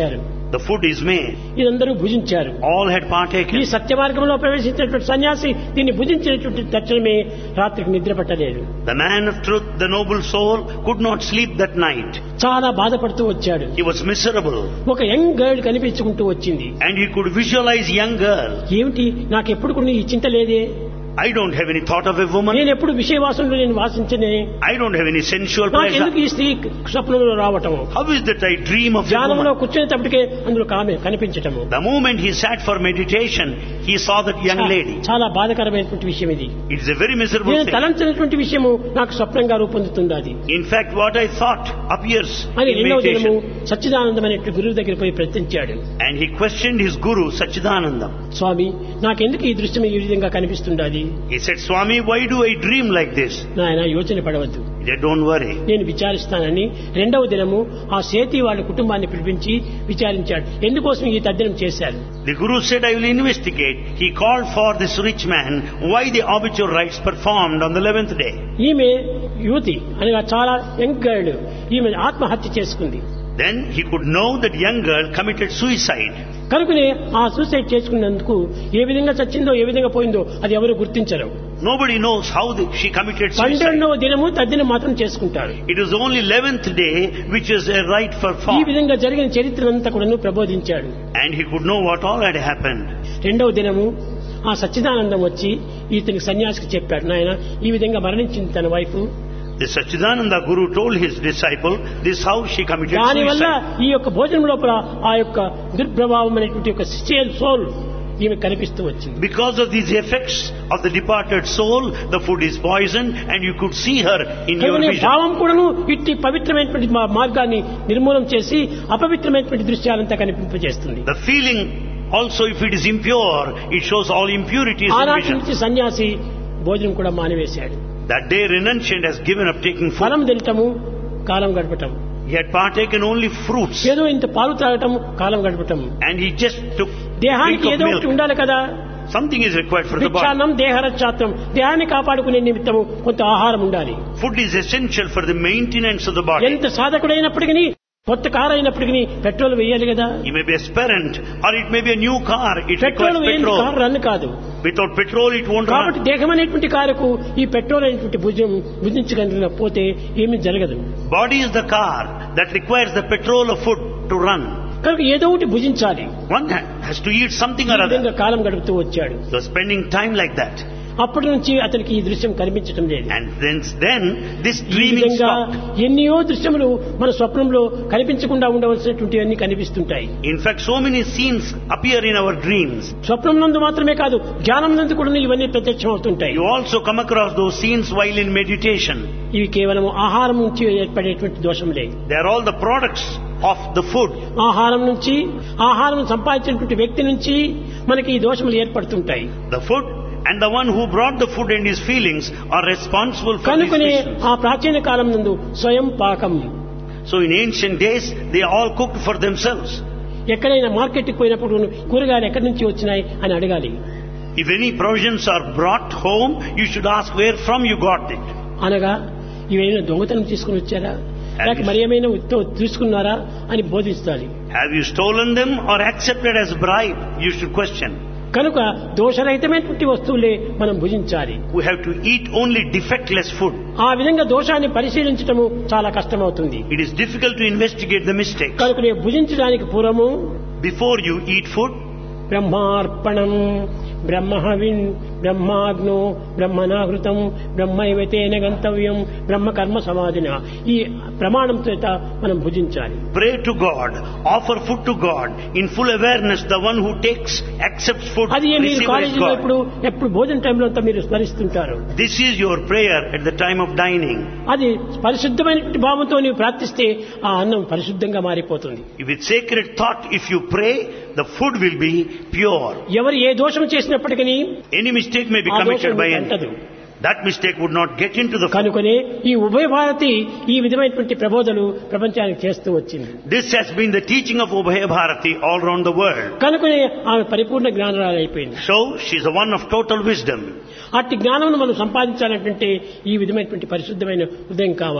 Speaker 2: The food is made.
Speaker 1: ఇదందరూ భుజించారు.
Speaker 2: All had
Speaker 1: ఈ
Speaker 2: partaken.
Speaker 1: సత్య మార్గంలో ప్రవేశించినటువంటి సన్యాసి దీన్ని భుజించినటువంటి తక్షణమే రాత్రికి నిద్ర పట్టలేదు.
Speaker 2: The man of truth, the noble soul, could not sleep that night.
Speaker 1: చాలా బాధపడుతూ వచ్చాడు.
Speaker 2: He was miserable.
Speaker 1: ఒక యంగ్ గర్ల్ కనిపించుకుంటూ వచ్చింది.
Speaker 2: And he could visualize young girl.
Speaker 1: ఏమిటి నాకు ఎప్పుడు కూడా ఈ చింత లేదే,
Speaker 2: I don't have any thought of a woman.
Speaker 1: నేను ఎప్పుడు విషయవాసంలో నేను వాసించనే,
Speaker 2: I don't have any sensual
Speaker 1: నాకు ఎందుకు
Speaker 2: pleasure.
Speaker 1: ఈ స్త్రీ స్వప్నంలో రావటము,
Speaker 2: How is that I dream of a
Speaker 1: ధ్యానంలో
Speaker 2: woman?
Speaker 1: కూర్చునేటప్పటికే అందులో ఆమె కనిపించటము.
Speaker 2: The moment he sat for meditation, he saw that young lady.
Speaker 1: చాలా బాధకరమైనటువంటి విషయం ఇది.
Speaker 2: It is a very miserable
Speaker 1: నేను
Speaker 2: thing.
Speaker 1: తలంచినటువంటి విషయము నాకు స్వప్నంగా రూపొందుతుంది. అది
Speaker 2: In fact, what I thought appears
Speaker 1: అని
Speaker 2: in
Speaker 1: రెండవ దినము
Speaker 2: meditation.
Speaker 1: సచ్చిదానందం అనే గురువు దగ్గర పోయి ప్రశ్నించాడు.
Speaker 2: And he questioned his guru, Sachidananda.
Speaker 1: స్వామి, నాకెందుకు ఈ దృశ్యం ఈ విధంగా కనిపిస్తుండాది?
Speaker 2: He said, Swami, why do I dream like this?
Speaker 1: నాయన యోచన పడవద్దు,
Speaker 2: He said, don't worry.
Speaker 1: నేను విచారిస్తానని రెండవ దినము ఆ సేతి వాళ్ళ కుటుంబాన్ని పిలిపించి విచారించాడు. ఎందుకోసం ఈ తద్దినం చేశారు?
Speaker 2: The guru said, I will investigate. He called for this rich man why the obituary rites performed on the eleventh day.
Speaker 1: ఈమె యువతి అనగా చాలా యంగ్ గర్ల్, ఈమె ఆత్మహత్య చేసుకుంది.
Speaker 2: Then he could know that young girl committed suicide.
Speaker 1: కనుకనే ఆ suicide చేసుకున్నందుకు ఏ విధంగా చచ్చిందో ఏ విధంగా పోయిందో అది ఎవరు గుర్తించరు.
Speaker 2: Nobody knows how the, she committed suicide.
Speaker 1: పన్నెండవ దినము తద్దినం మాత్రం చేసుకుంటారు.
Speaker 2: It was only eleventh day which is a rite
Speaker 1: ఈ
Speaker 2: performed.
Speaker 1: విధంగా జరిగిన చరిత్రనంతా కూడా ప్రబోధించాడు.
Speaker 2: And he could know what all had happened.
Speaker 1: రెండవ దినము ఆ సచ్చిదానందం వచ్చి ఇతనికి సన్యాసికి చెప్పాడు, నాయన ఈ విధంగా మరణించింది తన wife.
Speaker 2: The Sachidananda Guru told his disciple, this is how she committed
Speaker 1: దానివల్ల
Speaker 2: suicide.
Speaker 1: ఈ యొక్క భోజనం లోపల ఆ యొక్క దుర్ప్రభావం అనేటువంటి యొక్క స్టేల్ సోల్ ఈమె కనిపిస్తూ వచ్చింది.
Speaker 2: Because of these effects of the departed soul, the food is poisoned and you could see her in your
Speaker 1: కనుక
Speaker 2: vision.
Speaker 1: భావం కూడాను ఇట్టి పవిత్రమైనటువంటి మా- మార్గాన్ని నిర్మూలం చేసి అపవిత్రమైనటువంటి దృశ్యాలంతా కనిపింపజేస్తుంది.
Speaker 2: The feeling also, if it is impure, it shows all impurities in
Speaker 1: ఆనాటి
Speaker 2: vision.
Speaker 1: నుంచి సన్యాసి భోజనం కూడా మానివేశాడు.
Speaker 2: That day renunciant has given up taking food.
Speaker 1: ఫలం తినటము, కాలం గడపటం,
Speaker 2: He had partaken only fruits
Speaker 1: ఏదో ఇంత పాలు త్రాగటం, కాలం గడపటం.
Speaker 2: and he just took
Speaker 1: దేహానికి
Speaker 2: drink of
Speaker 1: ఏదో ఒకటి
Speaker 2: milk.
Speaker 1: ఉండాలి కదా.
Speaker 2: Something is required for the body.
Speaker 1: భిక్షాన్నం దేహరక్షాత్రం, దేహాన్ని కాపాడుకునే నిమిత్తము కొంత ఆహారం ఉండాలి.
Speaker 2: Food is essential for the maintenance of the body.
Speaker 1: ఎంత సాధకుడైనప్పటికీ కొత్త కారు అయినప్పటికీ పెట్రోల్ వేయాలి కదా.
Speaker 2: He may be aspirant or it may be a new car. It
Speaker 1: petrol
Speaker 2: requires
Speaker 1: వేయని కారు
Speaker 2: petrol.
Speaker 1: రన్ కాదు.
Speaker 2: Without petrol it won't
Speaker 1: కాబట్టి
Speaker 2: run.
Speaker 1: దేహం అనేటువంటి కారుకు ఈ పెట్రోల్ అనేటువంటి భుజం భుజించగలిగినపోతే ఏమీ జరగదు.
Speaker 2: Body is the car that requires the petrol of food to run.
Speaker 1: కనుక ఏదో ఒకటి భుజించాలి.
Speaker 2: One has to eat something
Speaker 1: ఈ
Speaker 2: or
Speaker 1: విధంగా
Speaker 2: other.
Speaker 1: కాలం గడుపుతూ వచ్చాడు.
Speaker 2: So spending time like that.
Speaker 1: అప్పటి నుంచి అతనికి ఈ దృశ్యం కనిపించడం లేదు.
Speaker 2: And then, then this
Speaker 1: ఈ
Speaker 2: dreaming
Speaker 1: విధంగా
Speaker 2: stopped.
Speaker 1: ఎన్నో దృశ్యములు మన స్వప్నంలో కనిపించకుండా ఉండవలసినటువంటి అన్ని కనిపిస్తుంటాయి.
Speaker 2: In fact, so many scenes appear in our dreams.
Speaker 1: స్వప్నం నందు మాత్రమే కాదు, జ్ఞానం నందు కూడా ఇవన్నీ ప్రత్యక్షం అవుతుంటాయి.
Speaker 2: You also come across those scenes while in meditation.
Speaker 1: ఇవి కేవలం ఆహారం నుంచి ఏర్పడేటువంటి దోషములే.
Speaker 2: They are all the products of the food.
Speaker 1: ఆహారం నుంచి, ఆహారం సంపాదించినటువంటి వ్యక్తి నుంచి మనకి ఈ దోషములు ఏర్పడుతుంటాయి.
Speaker 2: The food and the one who brought the food and his feelings are responsible for these
Speaker 1: కనుకనే
Speaker 2: visions.
Speaker 1: ఆ ప్రాచీన కాలం నందు స్వయం పాకం.
Speaker 2: So in ancient days, they all cooked for themselves.
Speaker 1: ఎక్కడైనా మార్కెట్కి పోయినప్పుడు కూరగాయలు ఎక్కడి నుంచి వచ్చినాయి అని అడగాలి.
Speaker 2: If any provisions are brought home, you should ask where from you got it.
Speaker 1: అనగా ఇవేమైనా దొంగతనం తీసుకుని వచ్చారా, లేక మరి ఏమైనా ఉత్త- తీసుకున్నారా అని బోధిస్తాలి.
Speaker 2: Have you stolen them or accepted as bribe? You should question.
Speaker 1: కనుక దోషరహితమైనటువంటి వస్తువులే మనం భుజించాలి.
Speaker 2: We have to eat only defectless food.
Speaker 1: ఆ విధంగా దోషాన్ని పరిశీలించటము చాలా కష్టమవుతుంది.
Speaker 2: It is difficult to investigate the mistakes.
Speaker 1: కనుక భుజించడానికి పూర్వము
Speaker 2: Before you eat food,
Speaker 1: బ్రహ్మార్పణం, బ్రహ్మహవిన్, బ్రహ్మాగ్నో, బ్రహ్మనాహృతం, బ్రహ్మైవతేన గంతవ్యం, బ్రహ్మ కర్మ సమాధిన, ఈ ప్రమాణం చేత మనం భుజించాలి.
Speaker 2: pray to God, offer food to God in full awareness. The one who takes, accepts food,
Speaker 1: అది మీరు
Speaker 2: receives
Speaker 1: కాలేజీలో
Speaker 2: God.
Speaker 1: ఇప్పుడు ఎప్పుడు భోజన టైంలో అంతా మీరు స్మరిస్తుంటారు.
Speaker 2: This is your prayer at the time of dining.
Speaker 1: అది పరిశుద్ధమైనటువంటి భావంతో నీవు ప్రార్థిస్తే ఆ అన్నం పరిశుద్ధంగా మారిపోతుంది.
Speaker 2: With sacred thought, if you pray, the food will be pure.
Speaker 1: ఎవరు ఏ దోషం చేసినప్పటికీ
Speaker 2: Any mistake may be
Speaker 1: ఆ
Speaker 2: committed
Speaker 1: దోషం
Speaker 2: by
Speaker 1: అంటదు.
Speaker 2: any. That mistake would not get into the food.
Speaker 1: కనుకనే ఈ ఉభయ భారతి ఈ విధమైనటువంటి ప్రబోధలు ప్రపంచానికి చేస్తూ వచ్చింది.
Speaker 2: This has been the teaching of Ubhaya Bharati all around the world.
Speaker 1: కనుకనే ఆమె పరిపూర్ణ జ్ఞానరాలు అయిపోయింది.
Speaker 2: So, she is a one of total wisdom.
Speaker 1: అట్టి జ్ఞానం మనం సంపాదించాలంటే ఈ విధమైనటువంటి పరిశుద్ధమైన హృదయం కావాలి.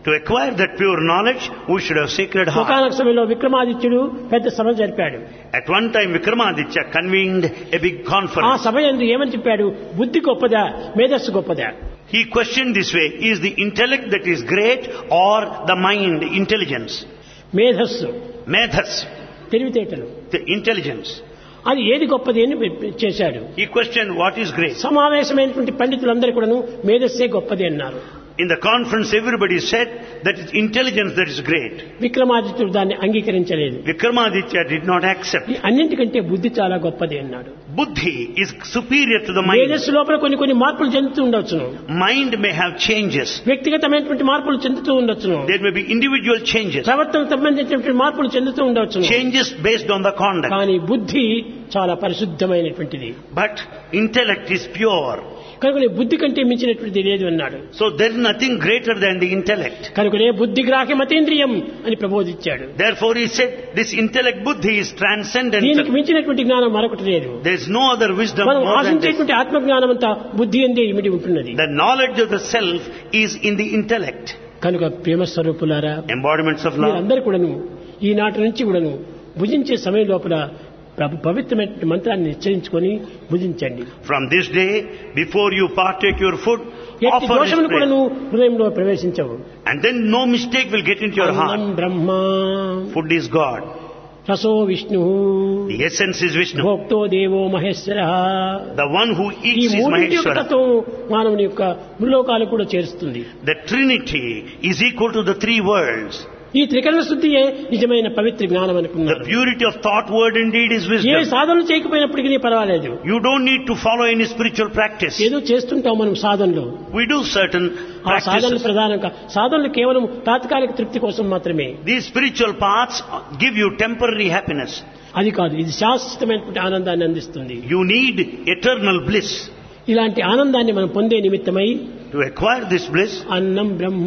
Speaker 2: To acquire that pure knowledge, we should have sacred heart.
Speaker 1: ఒకనొక సమయంలో విక్రమాదిత్యుడు పెద్ద సభ జరిపాడు.
Speaker 2: At one time, Vikramaditya convened a big
Speaker 1: ఆ
Speaker 2: conference.
Speaker 1: సభ యందు ఏమని చెప్పాడు? బుద్ధి గొప్పదా, మేధస్సు గొప్పదా?
Speaker 2: He questioned this way, is the intellect that is great or the mind, intelligence?
Speaker 1: మేధస్సు,
Speaker 2: Medhas,
Speaker 1: తెలివితేటలు,
Speaker 2: the intelligence.
Speaker 1: అది ఏది గొప్పది అని చేశాడు.
Speaker 2: He questioned what is great.
Speaker 1: సమావేశమైనటువంటి పండితులందరూ కూడాను మేధస్సే గొప్పది అన్నారు.
Speaker 2: In the conference, everybody said that it's intelligence that is great.
Speaker 1: విక్రమాదిత్యుడు దాన్ని అంగీకరించలేదు.
Speaker 2: Vikramaditya did not accept.
Speaker 1: ఈ అన్నింటికంటే బుద్ధి చాలా గొప్పది అన్నాడు.
Speaker 2: Buddhi is superior to the mind.
Speaker 1: మేధస్సు లోపల కొన్ని కొన్ని మార్పులు చెందుతూ ఉండొచ్చును.
Speaker 2: Mind may have changes.
Speaker 1: వ్యక్తిగతమైనటువంటి మార్పులు చెందుతూ ఉండొచ్చును.
Speaker 2: There may be individual changes.
Speaker 1: ప్రవర్తనకు సంబంధించినటువంటి మార్పులు చెందుతూ ఉండొచ్చును.
Speaker 2: Changes based on the conduct.
Speaker 1: కానీ బుద్ధి చాలా పరిశుద్ధమైనటువంటిది.
Speaker 2: But intellect is pure.
Speaker 1: కనుకనే బుద్ధి కంటే మించినటువంటిది లేదు అన్నాడు.
Speaker 2: So there is nothing greater than the intellect.
Speaker 1: కనుకనే బుద్ధి గ్రాహ్యమతీంద్రియం అని ప్రబోధించాడు.
Speaker 2: Therefore he said this intellect buddhi is
Speaker 1: దీనికి
Speaker 2: transcendental.
Speaker 1: మించినటువంటి జ్ఞానం మరొకటి లేదు.
Speaker 2: There is no other wisdom
Speaker 1: మనం
Speaker 2: more than this.
Speaker 1: ఆశించేటువంటి ఆత్మజ్ఞానం అంతా బుద్ధి అందే ఇమిడి ఉంటున్నది.
Speaker 2: The knowledge of the self is in the intellect.
Speaker 1: కనుక ప్రేమ స్వరూపులారా,
Speaker 2: Embodiments of love.
Speaker 1: మీరందరూ కూడాను ఈనాటి నుంచి కూడాను భుజించే సమయం లోపల ప్రభు పవిత్రమైన మంత్రాన్ని నిశ్చయించుకొని భుజించండి.
Speaker 2: From this day, before you partake your food,
Speaker 1: ఎట్టి
Speaker 2: offer this
Speaker 1: దోషములు
Speaker 2: prayer.
Speaker 1: కూడాను హృదయంలో ప్రవేశించవు.
Speaker 2: And then no mistake will get into your
Speaker 1: అన్నం
Speaker 2: heart.
Speaker 1: Brahma,
Speaker 2: Food is God.
Speaker 1: రసో Vishnu,
Speaker 2: The essence is Vishnu.
Speaker 1: భోక్తో దేవో మహేశ్వర.
Speaker 2: The one who
Speaker 1: ఈ
Speaker 2: eats is
Speaker 1: మూడింటి యొక్క
Speaker 2: Maheshwara.
Speaker 1: తత్వం మానవుని యొక్క ముల్లోకాలు కూడా చేరుస్తుంది.
Speaker 2: The Trinity is equal to the three worlds.
Speaker 1: ఈ త్రికరణ శుద్ధియే నిజమైన పవిత్ర జ్ఞానం
Speaker 2: The
Speaker 1: అనుకున్నారు.
Speaker 2: purity of thought, word and deed is
Speaker 1: A
Speaker 2: wisdom.
Speaker 1: సాధనలు చేయకపోయినప్పటికీ పర్వాలేదు.
Speaker 2: You don't need to follow any spiritual practice.
Speaker 1: ఏదో చేస్తుంటాం మనం సాధనలు.
Speaker 2: We do certain
Speaker 1: ఆ సాధనలు
Speaker 2: practices.
Speaker 1: ప్రధానంగా సాధనలు కేవలం తాత్కాలిక తృప్తి కోసం మాత్రమే.
Speaker 2: These spiritual paths give you temporary happiness.
Speaker 1: అది కాదు, ఇది శాశ్వతమైనటువంటి ఆనందాన్ని అందిస్తుంది.
Speaker 2: You need eternal bliss.
Speaker 1: ఇలాంటి ఆనందాన్ని మనం పొందే నిమిత్తమై
Speaker 2: To acquire this bliss,
Speaker 1: అన్నం బ్రహ్మ,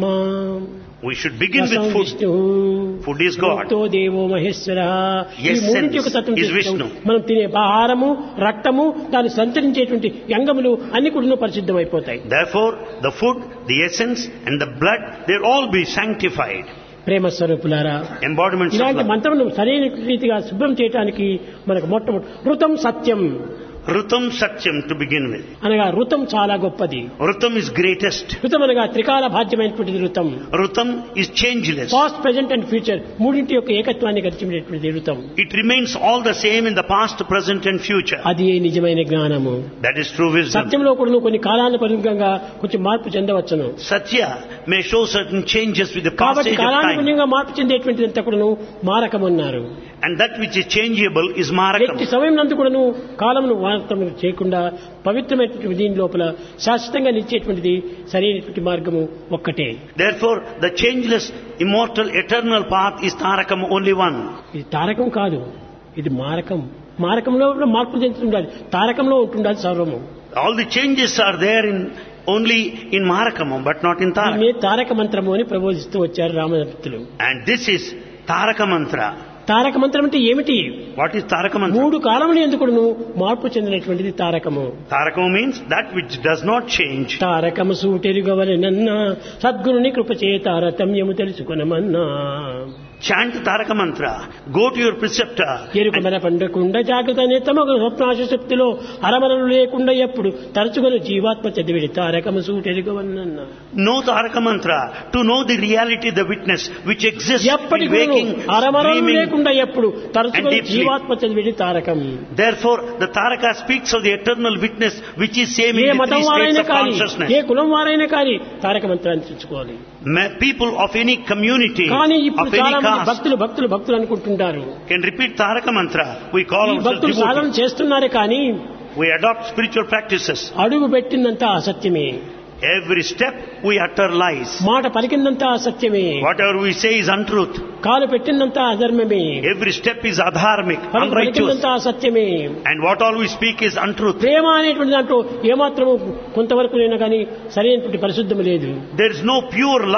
Speaker 2: we should begin
Speaker 1: రసం
Speaker 2: with food.
Speaker 1: Vishnu,
Speaker 2: Food is God.
Speaker 1: భోక్తో దేవో మహేశ్వర. ఈ
Speaker 2: Essence
Speaker 1: మూడింటి యొక్క తత్వం
Speaker 2: is
Speaker 1: తెలుసుకో.
Speaker 2: Vishnu.
Speaker 1: మనం తినే ఆహారము, రక్తము, దాన్ని సంచరించేటువంటి అంగములు అన్ని కూడా పరిశుద్ధమైపోతాయి.
Speaker 2: Therefore, the food, the essence and the blood, they'll all be sanctified.
Speaker 1: ప్రేమ స్వరూపులారా,
Speaker 2: Embodiments of
Speaker 1: ఇలాంటి
Speaker 2: love.
Speaker 1: మంత్రమును సరైన రీతిగా శుభ్రం చేయడానికి మనకు మొట్టమొదటి ఋతం సత్యం
Speaker 2: Rutam Satyam to begin with.
Speaker 1: అనగా ఋతం చాలా గొప్పది.
Speaker 2: Rutam is greatest.
Speaker 1: ఋతం అనగా త్రికాల భాగ్యమైనటువంటిది ఋతం.
Speaker 2: Rutam is changeless.
Speaker 1: Past, present and future మూడింటి యొక్క ఏకత్వాన్ని గడిచినటువంటిది ఋతం.
Speaker 2: It remains all the same in the past, present and future.
Speaker 1: అది నిజమైన జ్ఞానము.
Speaker 2: That is true wisdom.
Speaker 1: సత్యంలో కూడా కొన్ని కాలాల పరిమితంగా కొంచెం మార్పు చెందవచ్చును.
Speaker 2: Satya may show certain changes with the
Speaker 1: కాబట్టి
Speaker 2: passage of time.
Speaker 1: కాలానుగుణంగా మార్పు చెందేటువంటిది అంతా కూడాను మారకం అన్నారు.
Speaker 2: And that which is changeable is
Speaker 1: ఎట్టి
Speaker 2: Marakam.
Speaker 1: సమయం నందు కూడాను కాలమును వార్తం చేయకుండా పవిత్రమైనటువంటి దీని లోపల శాశ్వతంగా నిలిచేటువంటిది సరైనటువంటి మార్గము ఒక్కటే.
Speaker 2: Therefore, the changeless, immortal, eternal path is Tarakam only one.
Speaker 1: ఇది తారకం కాదు, ఇది మారకం. మారకంలో కూడా మార్పు చెందుతుండాలి, తారకంలో ఉంటుండాలి సర్వము.
Speaker 2: All the changes are there in only in Marakam, but not in Tarakam.
Speaker 1: దీన్ని తారక మంత్రము అని ప్రబోధిస్తూ వచ్చారు రామభక్తులు.
Speaker 2: And this is Taraka Mantra.
Speaker 1: తారక మంత్రం అంటే ఏమిటి?
Speaker 2: What is Taraka Mantra?
Speaker 1: మూడు కాలములు ఎందుకును మార్పు చెందినటువంటిది తారకము.
Speaker 2: Tarakam means that which does not change.
Speaker 1: తారకము సూటెరుగవలెనన్నా సద్గురుని కృపచే తారతమ్యము తెలుసుకొనమన్నా.
Speaker 2: Chant Taraka Mantra. Go to your preceptor.
Speaker 1: ఎరుక మన పండకుండా జాగ్రత్త నేతమగు స్వప్నాశ శక్తిలో అరమరలు లేకుండా ఎప్పుడు తరచుకొని జీవాత్మ చదివిడి తారకము సూటెరుగవలెనన్నా.
Speaker 2: Know Taraka Mantra to know the reality, the witness which exists in
Speaker 1: ఎప్పటికీ
Speaker 2: waking,
Speaker 1: అరమరలు
Speaker 2: dreaming.
Speaker 1: లేకుండా ఎప్పుడు తరచుకొని
Speaker 2: deeply.
Speaker 1: జీవాత్మ చదివిడి Tarakam.
Speaker 2: Therefore, the Taraka speaks of the eternal witness which is same
Speaker 1: A
Speaker 2: in the
Speaker 1: మతం
Speaker 2: three states
Speaker 1: వారైనా
Speaker 2: of
Speaker 1: కానీ,
Speaker 2: consciousness.
Speaker 1: ఏ కులం వారైనా కానీ తారక మంత్రాన్ని తెచ్చుకోవాలి.
Speaker 2: Ma- People of any community,
Speaker 1: కానీ
Speaker 2: of
Speaker 1: ఇప్పుడు
Speaker 2: any
Speaker 1: చాలా మంది
Speaker 2: caste
Speaker 1: భక్తులు భక్తులు భక్తులు అనుకుంటుంటారు.
Speaker 2: can repeat Taraka Mantra. We call
Speaker 1: ఈ
Speaker 2: ourselves
Speaker 1: భక్తులు సాధన
Speaker 2: devotees.
Speaker 1: చేస్తున్నారే కానీ
Speaker 2: We adopt spiritual practices.
Speaker 1: అడుగు పెట్టిందంతా అసత్యమే.
Speaker 2: Every step we utter lies.
Speaker 1: మాట పలికిందంతా అసత్యమే.
Speaker 2: Whatever we say is untruth.
Speaker 1: కాలు పెట్టిందంతా అధర్మమే.
Speaker 2: Every step is adharmic,
Speaker 1: పలుకు
Speaker 2: unrighteous.
Speaker 1: పలికిందంతా అసత్యమే.
Speaker 2: And what all we speak is untruth.
Speaker 1: ప్రేమ అనేటువంటి దాంట్లో ఏమాత్రము కొంతవరకు అయినా కానీ సరైనటువంటి పరిశుద్ధము లేదు.
Speaker 2: There is no pure love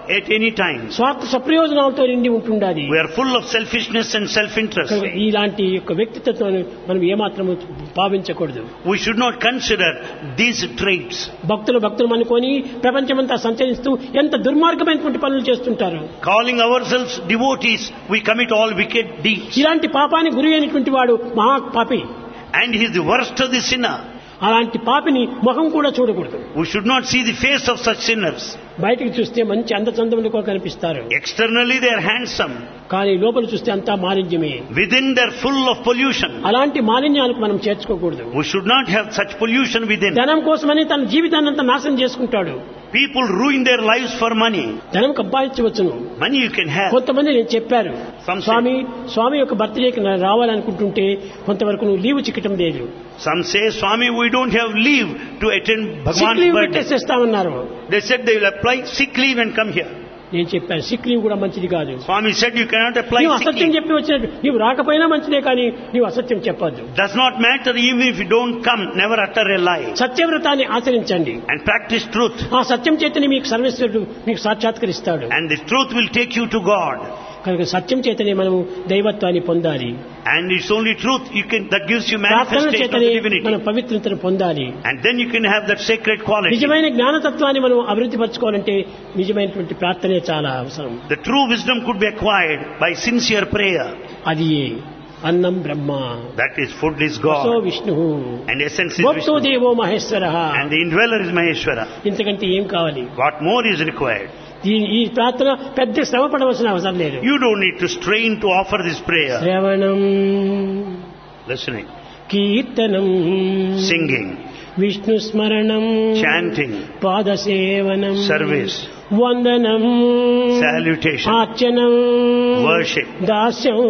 Speaker 2: at any time.
Speaker 1: స్వార్థ సప్రయోజనాలతో నిండి ఉంటుండాలి.
Speaker 2: We are full of selfishness and self-interest.
Speaker 1: ఇలాంటి యొక్క వ్యక్తిత్వాన్ని మనం ఏమాత్రము భావించకూడదు.
Speaker 2: We should not consider these traits.
Speaker 1: భక్తులు భక్తులు అనుకొని ప్రపంచమంతా సంచరిస్తూ ఎంత దుర్మార్గమైనటువంటి పనులు చేస్తుంటారు.
Speaker 2: Calling ourselves devotees, we commit all wicked deeds.
Speaker 1: ఇలాంటి పాపానికి గురి అయినటువంటి వాడు మహా పాపి.
Speaker 2: And he is the worst of the sinner.
Speaker 1: అలాంటి పాపిని ముఖం కూడా చూడకూడదు.
Speaker 2: We should not see the face of such sinners.
Speaker 1: బయటికి చూస్తే మంచి అందచందములుగా కనిపిస్తారు.
Speaker 2: Externally they are handsome.
Speaker 1: కానీ లోపల చూస్తే అంతా మాలిన్యమే.
Speaker 2: Within they are full of pollution.
Speaker 1: అలాంటి మాలిన్యాలకు మనం చేర్చుకోకూడదు.
Speaker 2: We should not have such pollution within.
Speaker 1: ధనం కోసమని తన జీవితాన్ని అంతా నాశనం చేసుకుంటాడు.
Speaker 2: People ruin their lives for money.
Speaker 1: ధనం సంపాదించవచ్చును.
Speaker 2: Money you can have.
Speaker 1: కొంతమంది నేను చెప్పారు, స్వామి స్వామి యొక్క బర్త్డేకి రావాలనుకుంటుంటే కొంతవరకు నువ్వు లీవ్ చిక్కటం లేదు.
Speaker 2: Some say, Swami, we don't have leave to attend Bhagwan's birthday.
Speaker 1: పెట్టేసేస్తామన్నారు.
Speaker 2: They said they will apply sick leave and come here.
Speaker 1: నేను చెప్పాను సిక్ లీవ్ కూడా మంచిది కాదు.
Speaker 2: Swami said you cannot apply
Speaker 1: నీవు
Speaker 2: sick
Speaker 1: అసత్యం
Speaker 2: leave.
Speaker 1: చెప్పి వచ్చినట్టు నీవు రాకపోయినా మంచిదే కానీ నీవు అసత్యం చెప్పద్దు.
Speaker 2: Does not matter even if you don't come, never utter a lie.
Speaker 1: సత్యవ్రతాన్ని ఆచరించండి.
Speaker 2: And practice truth.
Speaker 1: ఆ సత్యం చేతనే మీకు సర్వేశ్వరుడు మీకు సాక్షాత్కరిస్తాడు.
Speaker 2: And the truth will take you to God.
Speaker 1: కనుక సత్యం చేతనే మనము దైవత్వాన్ని పొందాలి.
Speaker 2: And it's only truth you can that gives you
Speaker 1: ప్రార్థన
Speaker 2: manifestation of
Speaker 1: చేతనే
Speaker 2: the divinity.
Speaker 1: మనం పవిత్రతను పొందాలి.
Speaker 2: And then you can have that sacred quality.
Speaker 1: నిజమైన జ్ఞానతత్వాన్ని మనం అభివృద్ధి పరచుకోవాలంటే నిజమైనటువంటి ప్రార్థనే చాలా అవసరం.
Speaker 2: The true wisdom could be acquired by sincere prayer.
Speaker 1: అది అన్నం బ్రహ్మ.
Speaker 2: That is, food is
Speaker 1: so
Speaker 2: God.
Speaker 1: Vishnu.
Speaker 2: And essence is
Speaker 1: భోక్తో
Speaker 2: Vishnu.
Speaker 1: దేవో మహేశ్వరః.
Speaker 2: And the indweller is Maheshwara.
Speaker 1: ఇంతకంటే ఏం కావాలి?
Speaker 2: What more is required?
Speaker 1: ఈ ఈ ప్రార్థన పెద్ద శ్రమ పడవలసిన అవసరం లేదు.
Speaker 2: You don't need to strain to offer this prayer.
Speaker 1: శ్రవణం,
Speaker 2: Listening,
Speaker 1: కీర్తనం,
Speaker 2: singing,
Speaker 1: విష్ణు స్మరణం,
Speaker 2: chanting,
Speaker 1: పాదసేవనం,
Speaker 2: service,
Speaker 1: వందనం,
Speaker 2: salutation,
Speaker 1: అర్చనం,
Speaker 2: worship,
Speaker 1: దాస్యం,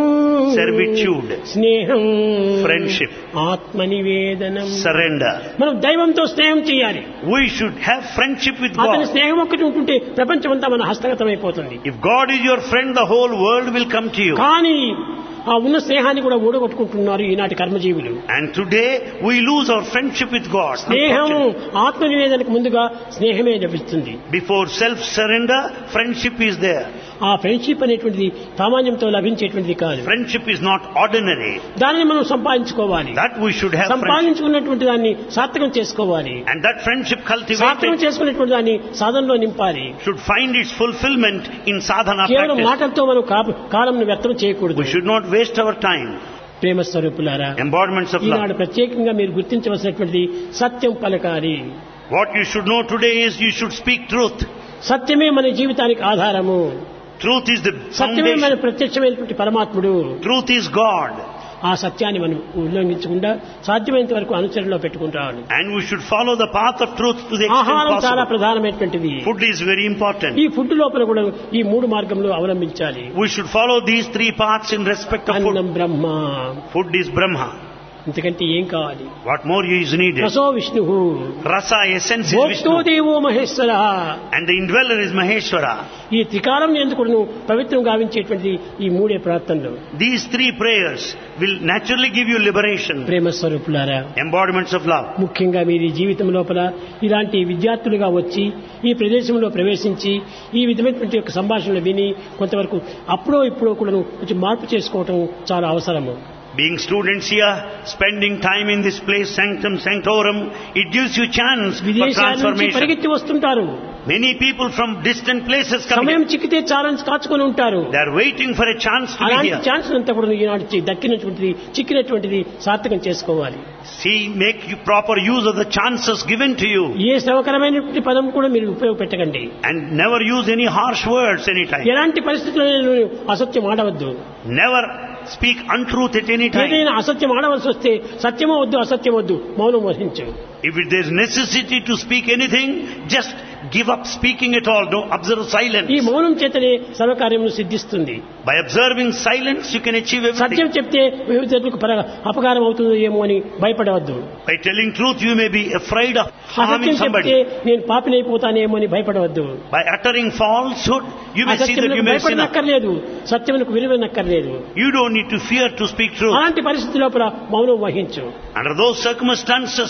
Speaker 2: servitude,
Speaker 1: స్నేహం,
Speaker 2: friendship,
Speaker 1: ఆత్మనివేదనం.
Speaker 2: surrender.
Speaker 1: మనం దైవంతో స్నేహం చేయాలి.
Speaker 2: We should have friendship with
Speaker 1: అతని
Speaker 2: God.
Speaker 1: స్నేహం ఒక్కటి ఉంటుంటే ప్రపంచమంతా మన హస్తగతమైపోతుంది.
Speaker 2: If God is your friend, the whole world will come to you.
Speaker 1: కానీ ఆ ఉన్న స్నేహాన్ని కూడా ఊడగొట్టుకుంటున్నారు ఈనాటి కర్మజీవులు.
Speaker 2: And today we lose our friendship with God.
Speaker 1: స్నేహం
Speaker 2: Unfortunately,
Speaker 1: ఆత్మనివేదనకు ముందుగా స్నేహమే లభిస్తుంది.
Speaker 2: before self-surrender, friendship is there.
Speaker 1: ఆ ఫ్రెండ్షిప్ అనేటువంటిది సామాన్యంతో లభించేటువంటిది కాదు.
Speaker 2: Friendship is not ordinary.
Speaker 1: దానిని మనం సంపాదించుకోవాలి.
Speaker 2: That we should have friendship.
Speaker 1: సంపాదించుకున్నటువంటి దాన్ని సార్థకం చేసుకోవాలి.
Speaker 2: And that friendship
Speaker 1: సార్థకం
Speaker 2: cultivated
Speaker 1: చేసుకున్నటువంటి దాన్ని సాధనలో నింపాలి.
Speaker 2: should find its fulfillment in sadhana
Speaker 1: కేవలం
Speaker 2: practice.
Speaker 1: మాటలతో మనం కాలంను వ్యర్థం చేయకూడదు.
Speaker 2: We should not waste our time.
Speaker 1: ప్రేమ స్వరూపులారా,
Speaker 2: Embodiments of
Speaker 1: ఈనాడు
Speaker 2: love.
Speaker 1: ప్రత్యేకంగా మీరు గుర్తించవలసినటువంటిది సత్యం పలకాలి.
Speaker 2: What you should know today is you should speak truth.
Speaker 1: సత్యమే మన జీవితానికి ఆధారము.
Speaker 2: Truth is the
Speaker 1: సత్యమే మన
Speaker 2: foundation.
Speaker 1: ప్రత్యక్షమైనటువంటి పరమాత్ముడు.
Speaker 2: Truth is God.
Speaker 1: ఆ సత్యాన్ని మనం ఉల్లంఘించకుండా సాధ్యమైనంత వరకు అనుసరణలో పెట్టుకుంటాను.
Speaker 2: And we should follow the path of truth to the extent
Speaker 1: ఆహారం చాలా
Speaker 2: possible.
Speaker 1: ప్రధానమైనటువంటిది.
Speaker 2: Food is very important.
Speaker 1: ఈ ఫుడ్ లోపల కూడా ఈ మూడు మార్గంలో అవలంబించాలి.
Speaker 2: We should follow these three paths in respect of
Speaker 1: అన్నం
Speaker 2: food.
Speaker 1: Brahma.
Speaker 2: Food is Brahma.
Speaker 1: ఇంతకంటే ఏం కావాలి?
Speaker 2: What more is needed?
Speaker 1: రసో Vishnu.
Speaker 2: Rasa, essence is
Speaker 1: భోక్తో
Speaker 2: Vishnu.
Speaker 1: దేవో Maheshwara.
Speaker 2: And the indweller is Maheshwara.
Speaker 1: ఈ త్రికాలం ఎందుకు పవిత్రం గావించేటువంటి ఈ మూడే ప్రార్థనలు
Speaker 2: These three prayers will naturally give you liberation.
Speaker 1: ప్రేమ స్వరూపులారా,
Speaker 2: Embodiments of love.
Speaker 1: ముఖ్యంగా మీరు జీవితం లోపల ఇలాంటి విద్యార్థులుగా వచ్చి ఈ ప్రదేశంలో ప్రవేశించి ఈ విధమైనటువంటి యొక్క సంభాషణలు విని కొంతవరకు అప్పుడో ఇప్పుడో కూడా కొంచెం మార్పు చేసుకోవటం చాలా అవసరము.
Speaker 2: Being students here, spending time in this place, sanctum sanctorum, it gives you chance for
Speaker 1: విదేశాల నుంచి
Speaker 2: transformation.
Speaker 1: పరిగెత్తి వస్తుంటారు.
Speaker 2: Many people from distant places come
Speaker 1: సమయం
Speaker 2: here.
Speaker 1: చిక్కితే చాలని కాచుకొని ఉంటారు.
Speaker 2: They are waiting for a chance to be
Speaker 1: అలాంటి
Speaker 2: here.
Speaker 1: Chance అంతా కూడా ఈనాడు చి- దక్కినటువంటిది చిక్కినటువంటిది సార్థకం చేసుకోవాలి.
Speaker 2: See, make you proper use of the chances given to you.
Speaker 1: ఏ శ్రమకరమైనటువంటి పదం కూడా మీరు ఉపయోగపెట్టకండి.
Speaker 2: And never use any harsh words anytime.
Speaker 1: ఎలాంటి పరిస్థితుల్లో అసత్యం ఆడవద్దు.
Speaker 2: Never speak untruth at any time.
Speaker 1: ఏదైనా అసత్యం ఆడవలసి వస్తే సత్యమో వద్దు అసత్యం వద్దు మౌనం వహించు.
Speaker 2: If there is necessity to speak anything, just give up speaking at all. Don't observe silence.
Speaker 1: ఈ మౌనం చేతనే సర్వకార్యమును సిద్ధిస్తుంది.
Speaker 2: By observing silence, you can achieve
Speaker 1: Satyam
Speaker 2: everything.
Speaker 1: చెప్తే వివిధకు అపకారం అవుతుందో ఏమో అని భయపడవద్దు.
Speaker 2: By telling truth, you may be afraid of harming
Speaker 1: అసత్యం చెప్తే
Speaker 2: somebody.
Speaker 1: నేను పాపినైపోతానేమో అని భయపడవద్దు.
Speaker 2: By uttering falsehood, you may see that you
Speaker 1: అసత్యములకు
Speaker 2: may sin.
Speaker 1: భయపడనక్కర్లేదు, సత్యములకు విలువనక్కర్లేదు.
Speaker 2: You don't need to fear to speak truth.
Speaker 1: అలాంటి పరిస్థితి లోపల మౌనం వహించు.
Speaker 2: Under those circumstances,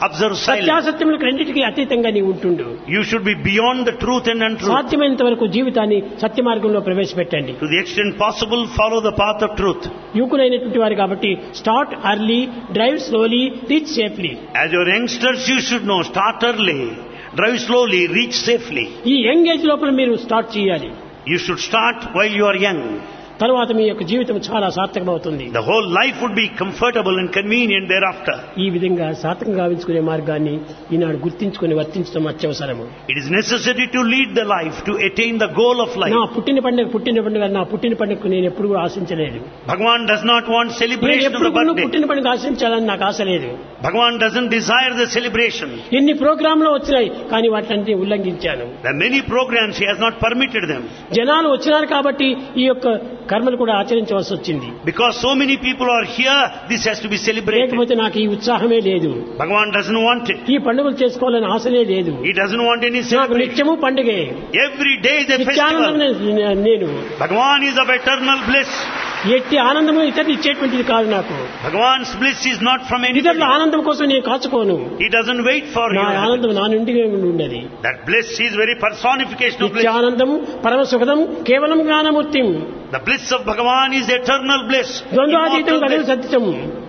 Speaker 2: observe silence.
Speaker 1: సత్యాసత్యములకు రెండింటికి అతీతంగా నీవు ఉంటుండు.
Speaker 2: You should be beyond the truth and untruth.
Speaker 1: సాధ్యమైనంత వరకు జీవితాన్ని సత్య మార్గంలో ప్రవేశపెట్టండి.
Speaker 2: To the extent possible, follow the path of truth.
Speaker 1: యువకులైనటువంటి వారు కాబట్టి start early, drive slowly, reach safely.
Speaker 2: As your youngsters, you should know, start early, drive slowly, reach safely.
Speaker 1: ఈ young age లోపల మీరు స్టార్ట్ చేయాలి.
Speaker 2: You should start while you are young.
Speaker 1: తర్వాత మీ యొక్క జీవితం చాలా సార్థకమవుతుంది.
Speaker 2: The whole life would be comfortable and convenient thereafter.
Speaker 1: ఈ విధంగా సార్థకం గావించుకునే మార్గాన్ని ఈనాడు గుర్తించుకుని వర్తించడం అత్యవసరము.
Speaker 2: It is necessary to lead the life, to attain the goal of life.
Speaker 1: నా పుట్టిన పండుగ పుట్టిన పండుగ నా పుట్టిన పండుగకు నేను ఎప్పుడు కూడా ఆశించలేదు.
Speaker 2: Bhagavan does not want celebration of the birthday.
Speaker 1: పుట్టిన పండుగ ఆశించాలని నాకు ఆశ లేదు.
Speaker 2: Bhagavan doesn't desire the celebration.
Speaker 1: ఎన్ని ప్రోగ్రాంలు వచ్చినాయి కానీ వాటిని ఉల్లంఘించాను.
Speaker 2: There are many programs, he has not permitted them.
Speaker 1: జనాలు వచ్చినారు కాబట్టి ఈ యొక్క కర్మలు కూడా ఆచరించవలసి వచ్చింది.
Speaker 2: Because so many people are here, this has to be celebrated.
Speaker 1: లేకపోతే నాకు ఈ ఉత్సాహమే లేదు.
Speaker 2: Bhagavan doesn't want it.
Speaker 1: ఈ పండుగలు చేసుకోవాలని ఆశనే లేదు.
Speaker 2: He doesn't want any
Speaker 1: నాకు
Speaker 2: celebration.
Speaker 1: నిత్యము పండుగే.
Speaker 2: Every day is a
Speaker 1: Nityanandam
Speaker 2: festival.
Speaker 1: నేను.
Speaker 2: Bhagavan is of eternal bliss.
Speaker 1: ఎట్టి ఆనందము ఇతరులు ఇచ్చేటువంటిది కాదు నాకు.
Speaker 2: Bhagavan's bliss is not from anybody.
Speaker 1: ఇతరుల ఆనందం కోసం నేను కాచుకోను.
Speaker 2: He doesn't wait for
Speaker 1: నా
Speaker 2: you.
Speaker 1: ఆనందం నా నుండి ఉండేది.
Speaker 2: That bliss is very personification of bliss.
Speaker 1: నిత్యానందం పరమ సుఖదం కేవలం జ్ఞానమూర్తిం.
Speaker 2: The bliss of Bhagavan is eternal bliss.
Speaker 1: ద్వంద్వాతీతం
Speaker 2: Immortal
Speaker 1: కదలి
Speaker 2: bliss.
Speaker 1: సత్యం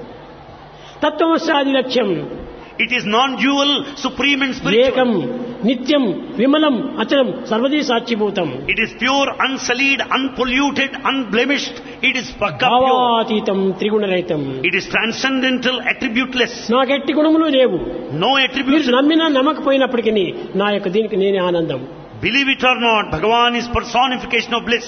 Speaker 1: తత్వమస్యాది లక్ష్యం.
Speaker 2: It is non-dual, supreme and spiritual.
Speaker 1: ఏకం నిత్యం విమలం అచలం సర్వదీ సాక్షిభూతం.
Speaker 2: It is pure, unsullied, unpolluted, unblemished. It is pakka pure.
Speaker 1: భావాతీతం త్రిగుణరహితం.
Speaker 2: It is transcendental, attributeless.
Speaker 1: నాకెట్టి గుణములు లేవు.
Speaker 2: No
Speaker 1: మీరు
Speaker 2: attributes.
Speaker 1: నమ్మినా నమ్మకపోయినప్పటికీ నా యొక్క దీనికి నేనే ఆనందం.
Speaker 2: Believe it or not, Bhagavan is personification of bliss.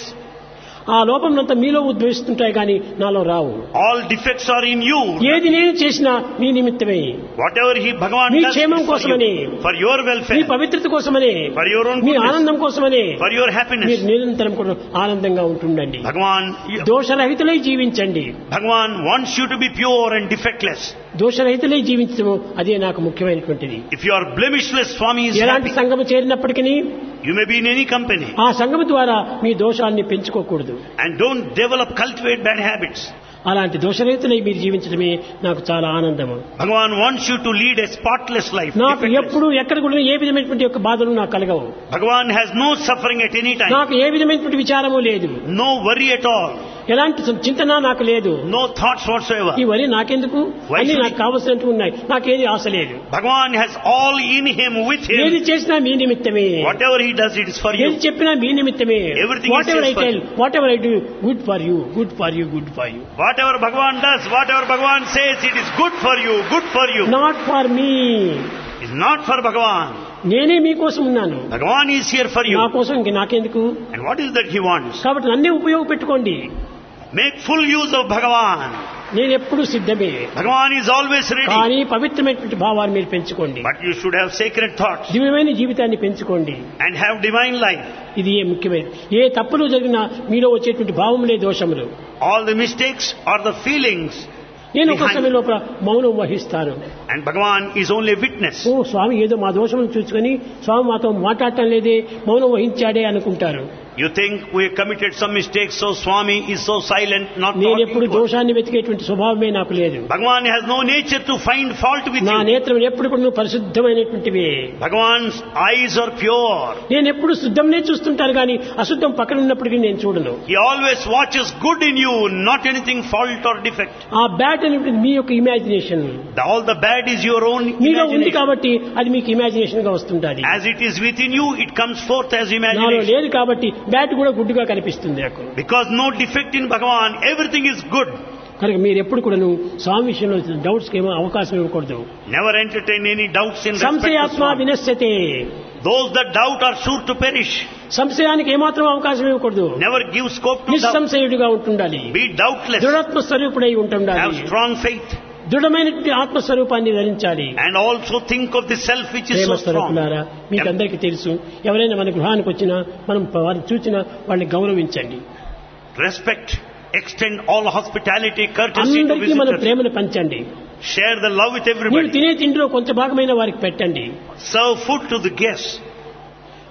Speaker 1: ఆ లోపంలంతా మీలో ఉద్భవిస్తుంటాయి కానీ నాలో రావు.
Speaker 2: All defects are in you.
Speaker 1: ఏది నేను చేసినా మీ నిమిత్తమే.
Speaker 2: Whatever he Bhagavan
Speaker 1: me
Speaker 2: does
Speaker 1: క్షేమం
Speaker 2: is for
Speaker 1: కోసమని,
Speaker 2: you, for your
Speaker 1: me
Speaker 2: welfare,
Speaker 1: పవిత్రత కోసమని,
Speaker 2: for your own
Speaker 1: me
Speaker 2: goodness,
Speaker 1: ఆనందం కోసమని
Speaker 2: for your
Speaker 1: మీరు
Speaker 2: happiness.
Speaker 1: నిరంతరం కూడా ఆనందంగా ఉంటుండండి.
Speaker 2: Bhagavan,
Speaker 1: దోషరహితులై జీవించండి.
Speaker 2: Bhagavan wants you to be pure and defectless.
Speaker 1: దోషరహితులై జీవించడం అదే నాకు ముఖ్యమైనటువంటిది.
Speaker 2: If you are blemishless, Swami is
Speaker 1: ఎలాంటి
Speaker 2: happy.
Speaker 1: సంఘము చేరినప్పటికీ
Speaker 2: You may be in any company.
Speaker 1: ఆ సంఘము ద్వారా మీ దోషాన్ని పెంచుకోకూడదు.
Speaker 2: And don't develop, cultivate bad habits.
Speaker 1: అలాంటి దోషరహితులై మీరు జీవించడమే నాకు చాలా ఆనందము.
Speaker 2: Bhagavan wants you to lead a spotless life.
Speaker 1: నాకు
Speaker 2: defectless.
Speaker 1: ఎప్పుడు ఎక్కడ కూడా ఏ విధమైనటువంటి యొక్క బాధలు నాకు కలగవు.
Speaker 2: Bhagavan has no suffering at any time.
Speaker 1: నాకు ఏ విధమైనటువంటి విచారము లేదు.
Speaker 2: No worry at all.
Speaker 1: ఎలాంటి చింతన నాకు లేదు.
Speaker 2: No thoughts whatsoever.
Speaker 1: ఈ వరి నాకెందుకు
Speaker 2: Why
Speaker 1: అన్ని
Speaker 2: should
Speaker 1: నాకు కావలసినట్టు ఉన్నాయి. నాకేది ఆశ లేదు.
Speaker 2: Bhagavan has all in him, with
Speaker 1: ఏది
Speaker 2: him.
Speaker 1: చేసినా మీ నిమిత్తమే.
Speaker 2: Whatever he does, it is for
Speaker 1: ఏది
Speaker 2: you.
Speaker 1: చెప్పినా మీ నిమిత్తమే.
Speaker 2: Everything
Speaker 1: what
Speaker 2: he
Speaker 1: ever I
Speaker 2: says for
Speaker 1: tell,
Speaker 2: you.
Speaker 1: Whatever I do, good for you, good for you, good for you.
Speaker 2: Whatever Bhagavan does, whatever Bhagavan says, it is good for you, good for you.
Speaker 1: Not for me.
Speaker 2: It's not for Bhagavan.
Speaker 1: నేనే మీకోసం ఉన్నాను.
Speaker 2: Bhagavan is here for you.
Speaker 1: నా కోసం ఇంక నాకెందుకు.
Speaker 2: And what is that he wants?
Speaker 1: కాబట్టి నన్నే ఉపయోగపెట్టుకోండి.
Speaker 2: Make full use of Bhagavan.
Speaker 1: నేను ఎప్పుడు సిద్ధమే.
Speaker 2: Bhagavan is always ready.
Speaker 1: కానీ పవిత్రమైనటువంటి భావాన్ని మీరు పెంచుకోండి.
Speaker 2: But you should have sacred thoughts
Speaker 1: దివ్యమైన జీవితాన్ని పెంచుకోండి.
Speaker 2: and have divine life.
Speaker 1: ఇది ఏ ముఖ్యమైనది. ఏ తప్పులు జరిగినా మీలో వచ్చేటువంటి భావములే దోషములు.
Speaker 2: All the mistakes are the feelings.
Speaker 1: నేను ఒక
Speaker 2: behind.
Speaker 1: సమయం లోపల మౌనం వహిస్తాను.
Speaker 2: And Bhagavan is only a witness.
Speaker 1: ఓ స్వామి ఏదో మా దోషములను చూసుకొని స్వామి మాతో మాట్లాడటం లేదే, మౌనం వహించాడే అనుకుంటారు.
Speaker 2: You think we have committed some mistakes, so Swami is so silent, not
Speaker 1: నేను
Speaker 2: talking
Speaker 1: ఎప్పుడు
Speaker 2: to us.
Speaker 1: దోషాన్ని వెతికేటువంటి స్వభావమే నాకు లేదు.
Speaker 2: Bhagavan has no nature to find fault with
Speaker 1: నా
Speaker 2: you.
Speaker 1: నేత్రం ఎప్పుడు కూడా పరిశుద్ధమైనటువంటివి.
Speaker 2: Bhagavan's eyes are pure.
Speaker 1: నేను ఎప్పుడు శుద్ధంనే చూస్తుంటాను కానీ అశుద్ధం పక్కన ఉన్నప్పటికీ నేను చూడను.
Speaker 2: He always watches good in you, not anything fault or defect.
Speaker 1: ఆ బ్యాడ్ అనేటువంటి మీ యొక్క imagination
Speaker 2: The- All the bad is your own
Speaker 1: మీలో ఉంది
Speaker 2: imagination.
Speaker 1: కాబట్టి అది మీకు ఇమాజినేషన్ గా వస్తుంటది.
Speaker 2: As it is within you, it comes forth as
Speaker 1: నాలో
Speaker 2: imagination.
Speaker 1: లేదు కాబట్టి బ్యాడ్ కూడా గుడ్డుగా కనిపిస్తుంది నాకు.
Speaker 2: Because no defect in Bhagavan, everything is good.
Speaker 1: కనుక మీరు ఎప్పుడు కూడా స్వామి విషయంలో డౌట్స్ ఏమో అవకాశం ఇవ్వకూడదు.
Speaker 2: Never entertain any doubts in respect to
Speaker 1: సంశయాత్మ
Speaker 2: Swami.
Speaker 1: వినశ్యతే.
Speaker 2: Those that doubt are sure to perish.
Speaker 1: సంశయానికి ఏమాత్రం అవకాశం ఇవ్వకూడదు.
Speaker 2: Never give scope to doubt.
Speaker 1: నిస్సంశయుడిగా ఉంటుండాలి.
Speaker 2: Be doubtless.
Speaker 1: దృఢాత్మ స్వరూపుడై
Speaker 2: Have
Speaker 1: ఉంటుండాలి.
Speaker 2: strong faith.
Speaker 1: దృఢమైనటువంటి ఆత్మస్వరూపాన్ని ధరించాలి.
Speaker 2: And also think of the self which is
Speaker 1: Prema
Speaker 2: so strong.
Speaker 1: స్వరూపులారా, మీకు అందరికీ తెలుసు, ఎవరైనా మన గృహానికి వచ్చినా మనం వారిని చూసినా వాళ్ళని గౌరవించండి.
Speaker 2: Respect, extend all hospitality, courtesy to
Speaker 1: అందరికీ మన
Speaker 2: visitors.
Speaker 1: ప్రేమను పంచండి.
Speaker 2: Share the love with
Speaker 1: మీరు
Speaker 2: everybody.
Speaker 1: తినే తిండిలో కొంత భాగమైన వారికి పెట్టండి.
Speaker 2: Serve food to the guests.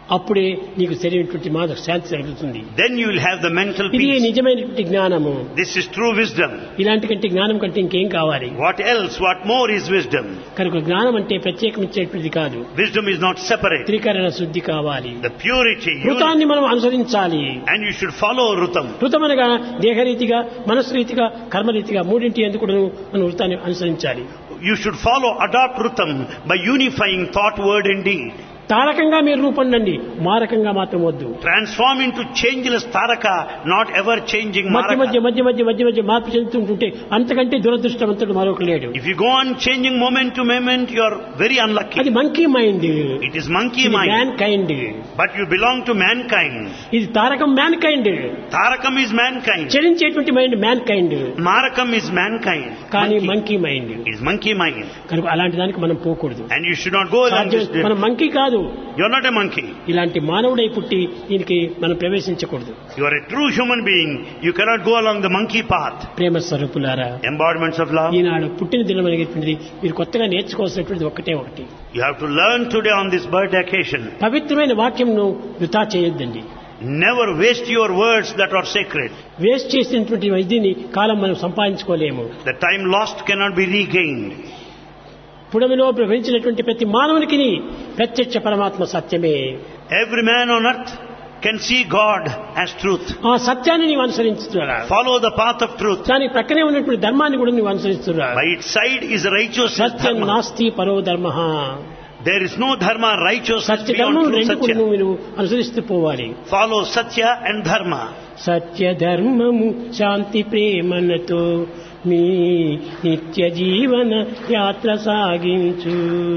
Speaker 1: అప్పుడే నీకు సరైనటువంటి మానసిక శాంతి కలుగుతుంది.
Speaker 2: Then you will have the mental
Speaker 1: ఇది
Speaker 2: peace.
Speaker 1: నిజమైనటువంటి జ్ఞానము.
Speaker 2: This is true wisdom.
Speaker 1: ఇలాంటి కంటే జ్ఞానం కంటే ఇంకేం కావాలి?
Speaker 2: What else? What more is wisdom?
Speaker 1: కనుక జ్ఞానం అంటే ప్రత్యేకమిచ్చేటువంటిది కాదు.
Speaker 2: Wisdom is not separate.
Speaker 1: త్రికరణ శుద్ధి కావాలి.
Speaker 2: The purity.
Speaker 1: ఋతాన్ని మనం అనుసరించాలి.
Speaker 2: And you should follow Rutam.
Speaker 1: ఋతం అనగా దేహరీతిగా, మనస్సురీతిగా, కర్మరీతిగా మూడింటి ఎందుకు మనం వృత్తాన్ని అనుసరించాలి.
Speaker 2: You should follow, adopt Rutam by unifying thought, word and deed.
Speaker 1: తారకంగా మీరు రూపొందండి, మారకంగా మాత్రం వద్దు.
Speaker 2: Transform into changeless Taraka, not ever changing
Speaker 1: మధ్య మధ్య
Speaker 2: Maraka.
Speaker 1: మధ్య మధ్య మధ్య మధ్య మార్పు చెందుతుంటుంటే అంతకంటే దురదృష్టవంతుడు మరొక లేడు.
Speaker 2: If you go on changing moment to moment, you are very unlucky.
Speaker 1: అది monkey mind.
Speaker 2: It is monkey
Speaker 1: man
Speaker 2: mind.
Speaker 1: Kind.
Speaker 2: But you belong to mankind.
Speaker 1: ఇది తారకం mankind.
Speaker 2: Tarakam is mankind.
Speaker 1: చరించేటువంటి mind mankind.
Speaker 2: Marakam is mankind.
Speaker 1: కానీ
Speaker 2: Monkey
Speaker 1: monkey mind.
Speaker 2: is monkey mind.
Speaker 1: కనుక అలాంటి దానికి మనం పోకూడదు.
Speaker 2: And you should not go along this.
Speaker 1: సాధ్యం- మనం మంకీ కాదు.
Speaker 2: You are not a monkey.
Speaker 1: ఇలాంటి మానవుడై పుట్టి దీనికి మనం ప్రవేశించకూడదు.
Speaker 2: You are a true human being. You cannot go along the monkey path.
Speaker 1: ప్రేమ స్వరూపులారా,
Speaker 2: Embodiments of love.
Speaker 1: ఈనాడు పుట్టిన దినం అనేటువంటిది మీరు కొత్తగా నేర్చుకోవాల్సినటువంటిది ఒక్కటే ఒకటి.
Speaker 2: You have to learn today on this birthday occasion.
Speaker 1: పవిత్రమైన వాక్యంను వృథా చేయొద్దండి.
Speaker 2: Never waste your words that are sacred.
Speaker 1: Waste చేసినటువంటి వైద్యుని కాలం మనం సంపాదించుకోలేము.
Speaker 2: The time lost cannot be regained.
Speaker 1: పుడమిలో ప్రవహించినటువంటి ప్రతి మానవునికి ప్రత్యక్ష పరమాత్మ సత్యమే.
Speaker 2: Every man on earth can see God as truth.
Speaker 1: ఆ సత్యాన్ని నీవు అనుసరించుతురా.
Speaker 2: Follow the path of truth.
Speaker 1: దాని ప్రక్కనే ఉన్నటువంటి ధర్మాన్ని కూడా నీవు అనుసరిస్తురా.
Speaker 2: By its side is righteous
Speaker 1: Satyam
Speaker 2: dharma.
Speaker 1: నాస్తి పరో ధర్మ.
Speaker 2: There is no dharma righteous
Speaker 1: Satya
Speaker 2: beyond
Speaker 1: ధర్మం
Speaker 2: true
Speaker 1: రెండు కూడా
Speaker 2: satya.
Speaker 1: నువ్వు నువ్వు అనుసరిస్తూ పోవాలి.
Speaker 2: Follow satya and dharma.
Speaker 1: సత్య ధర్మము శాంతి ప్రేమలతో మీ నిత్య జీవన యాత్ర సాగించు.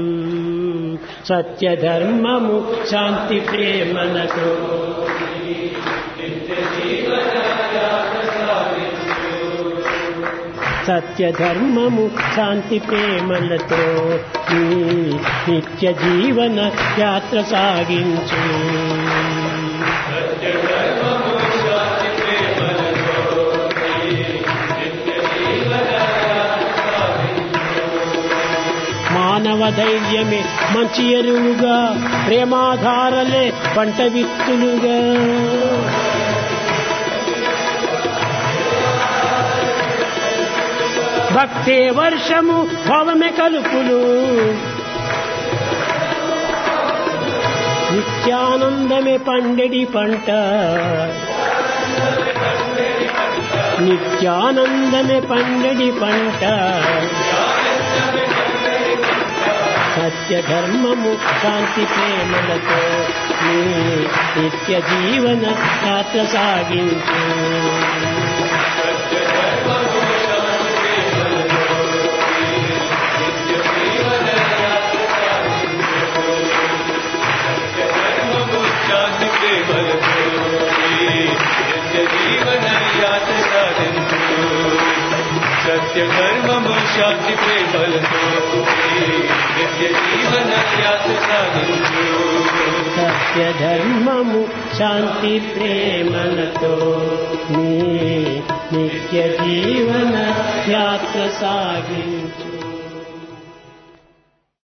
Speaker 1: సత్య ధర్మము శాంతి ప్రేమలతో సత్య ధర్మము శాంతి ప్రేమలతో మీ నిత్య జీవన యాత్ర సాగించు. మానవ ధైర్యమే మంచి ఎరువుగా, ప్రేమాధారలే పంట విత్తులుగా. భక్తే వర్షము భవమే కలుపులు, నిత్యానందమే పండెడి పంట. నిత్యానందమే పండెడి పంట. సత్య ధర్మము శాంతి ప్రేమలతో నీ నిత్య జీవన యాత్ర సాగించు.
Speaker 3: సత్య ధర్మము శాంతి ప్రేమలతో నిత్య జీవన యాత్ర సాగించు.
Speaker 1: సత్య ధర్మము శాంతి ప్రేమలతో నీ నిత్య జీవన యాత్ర సాగించు.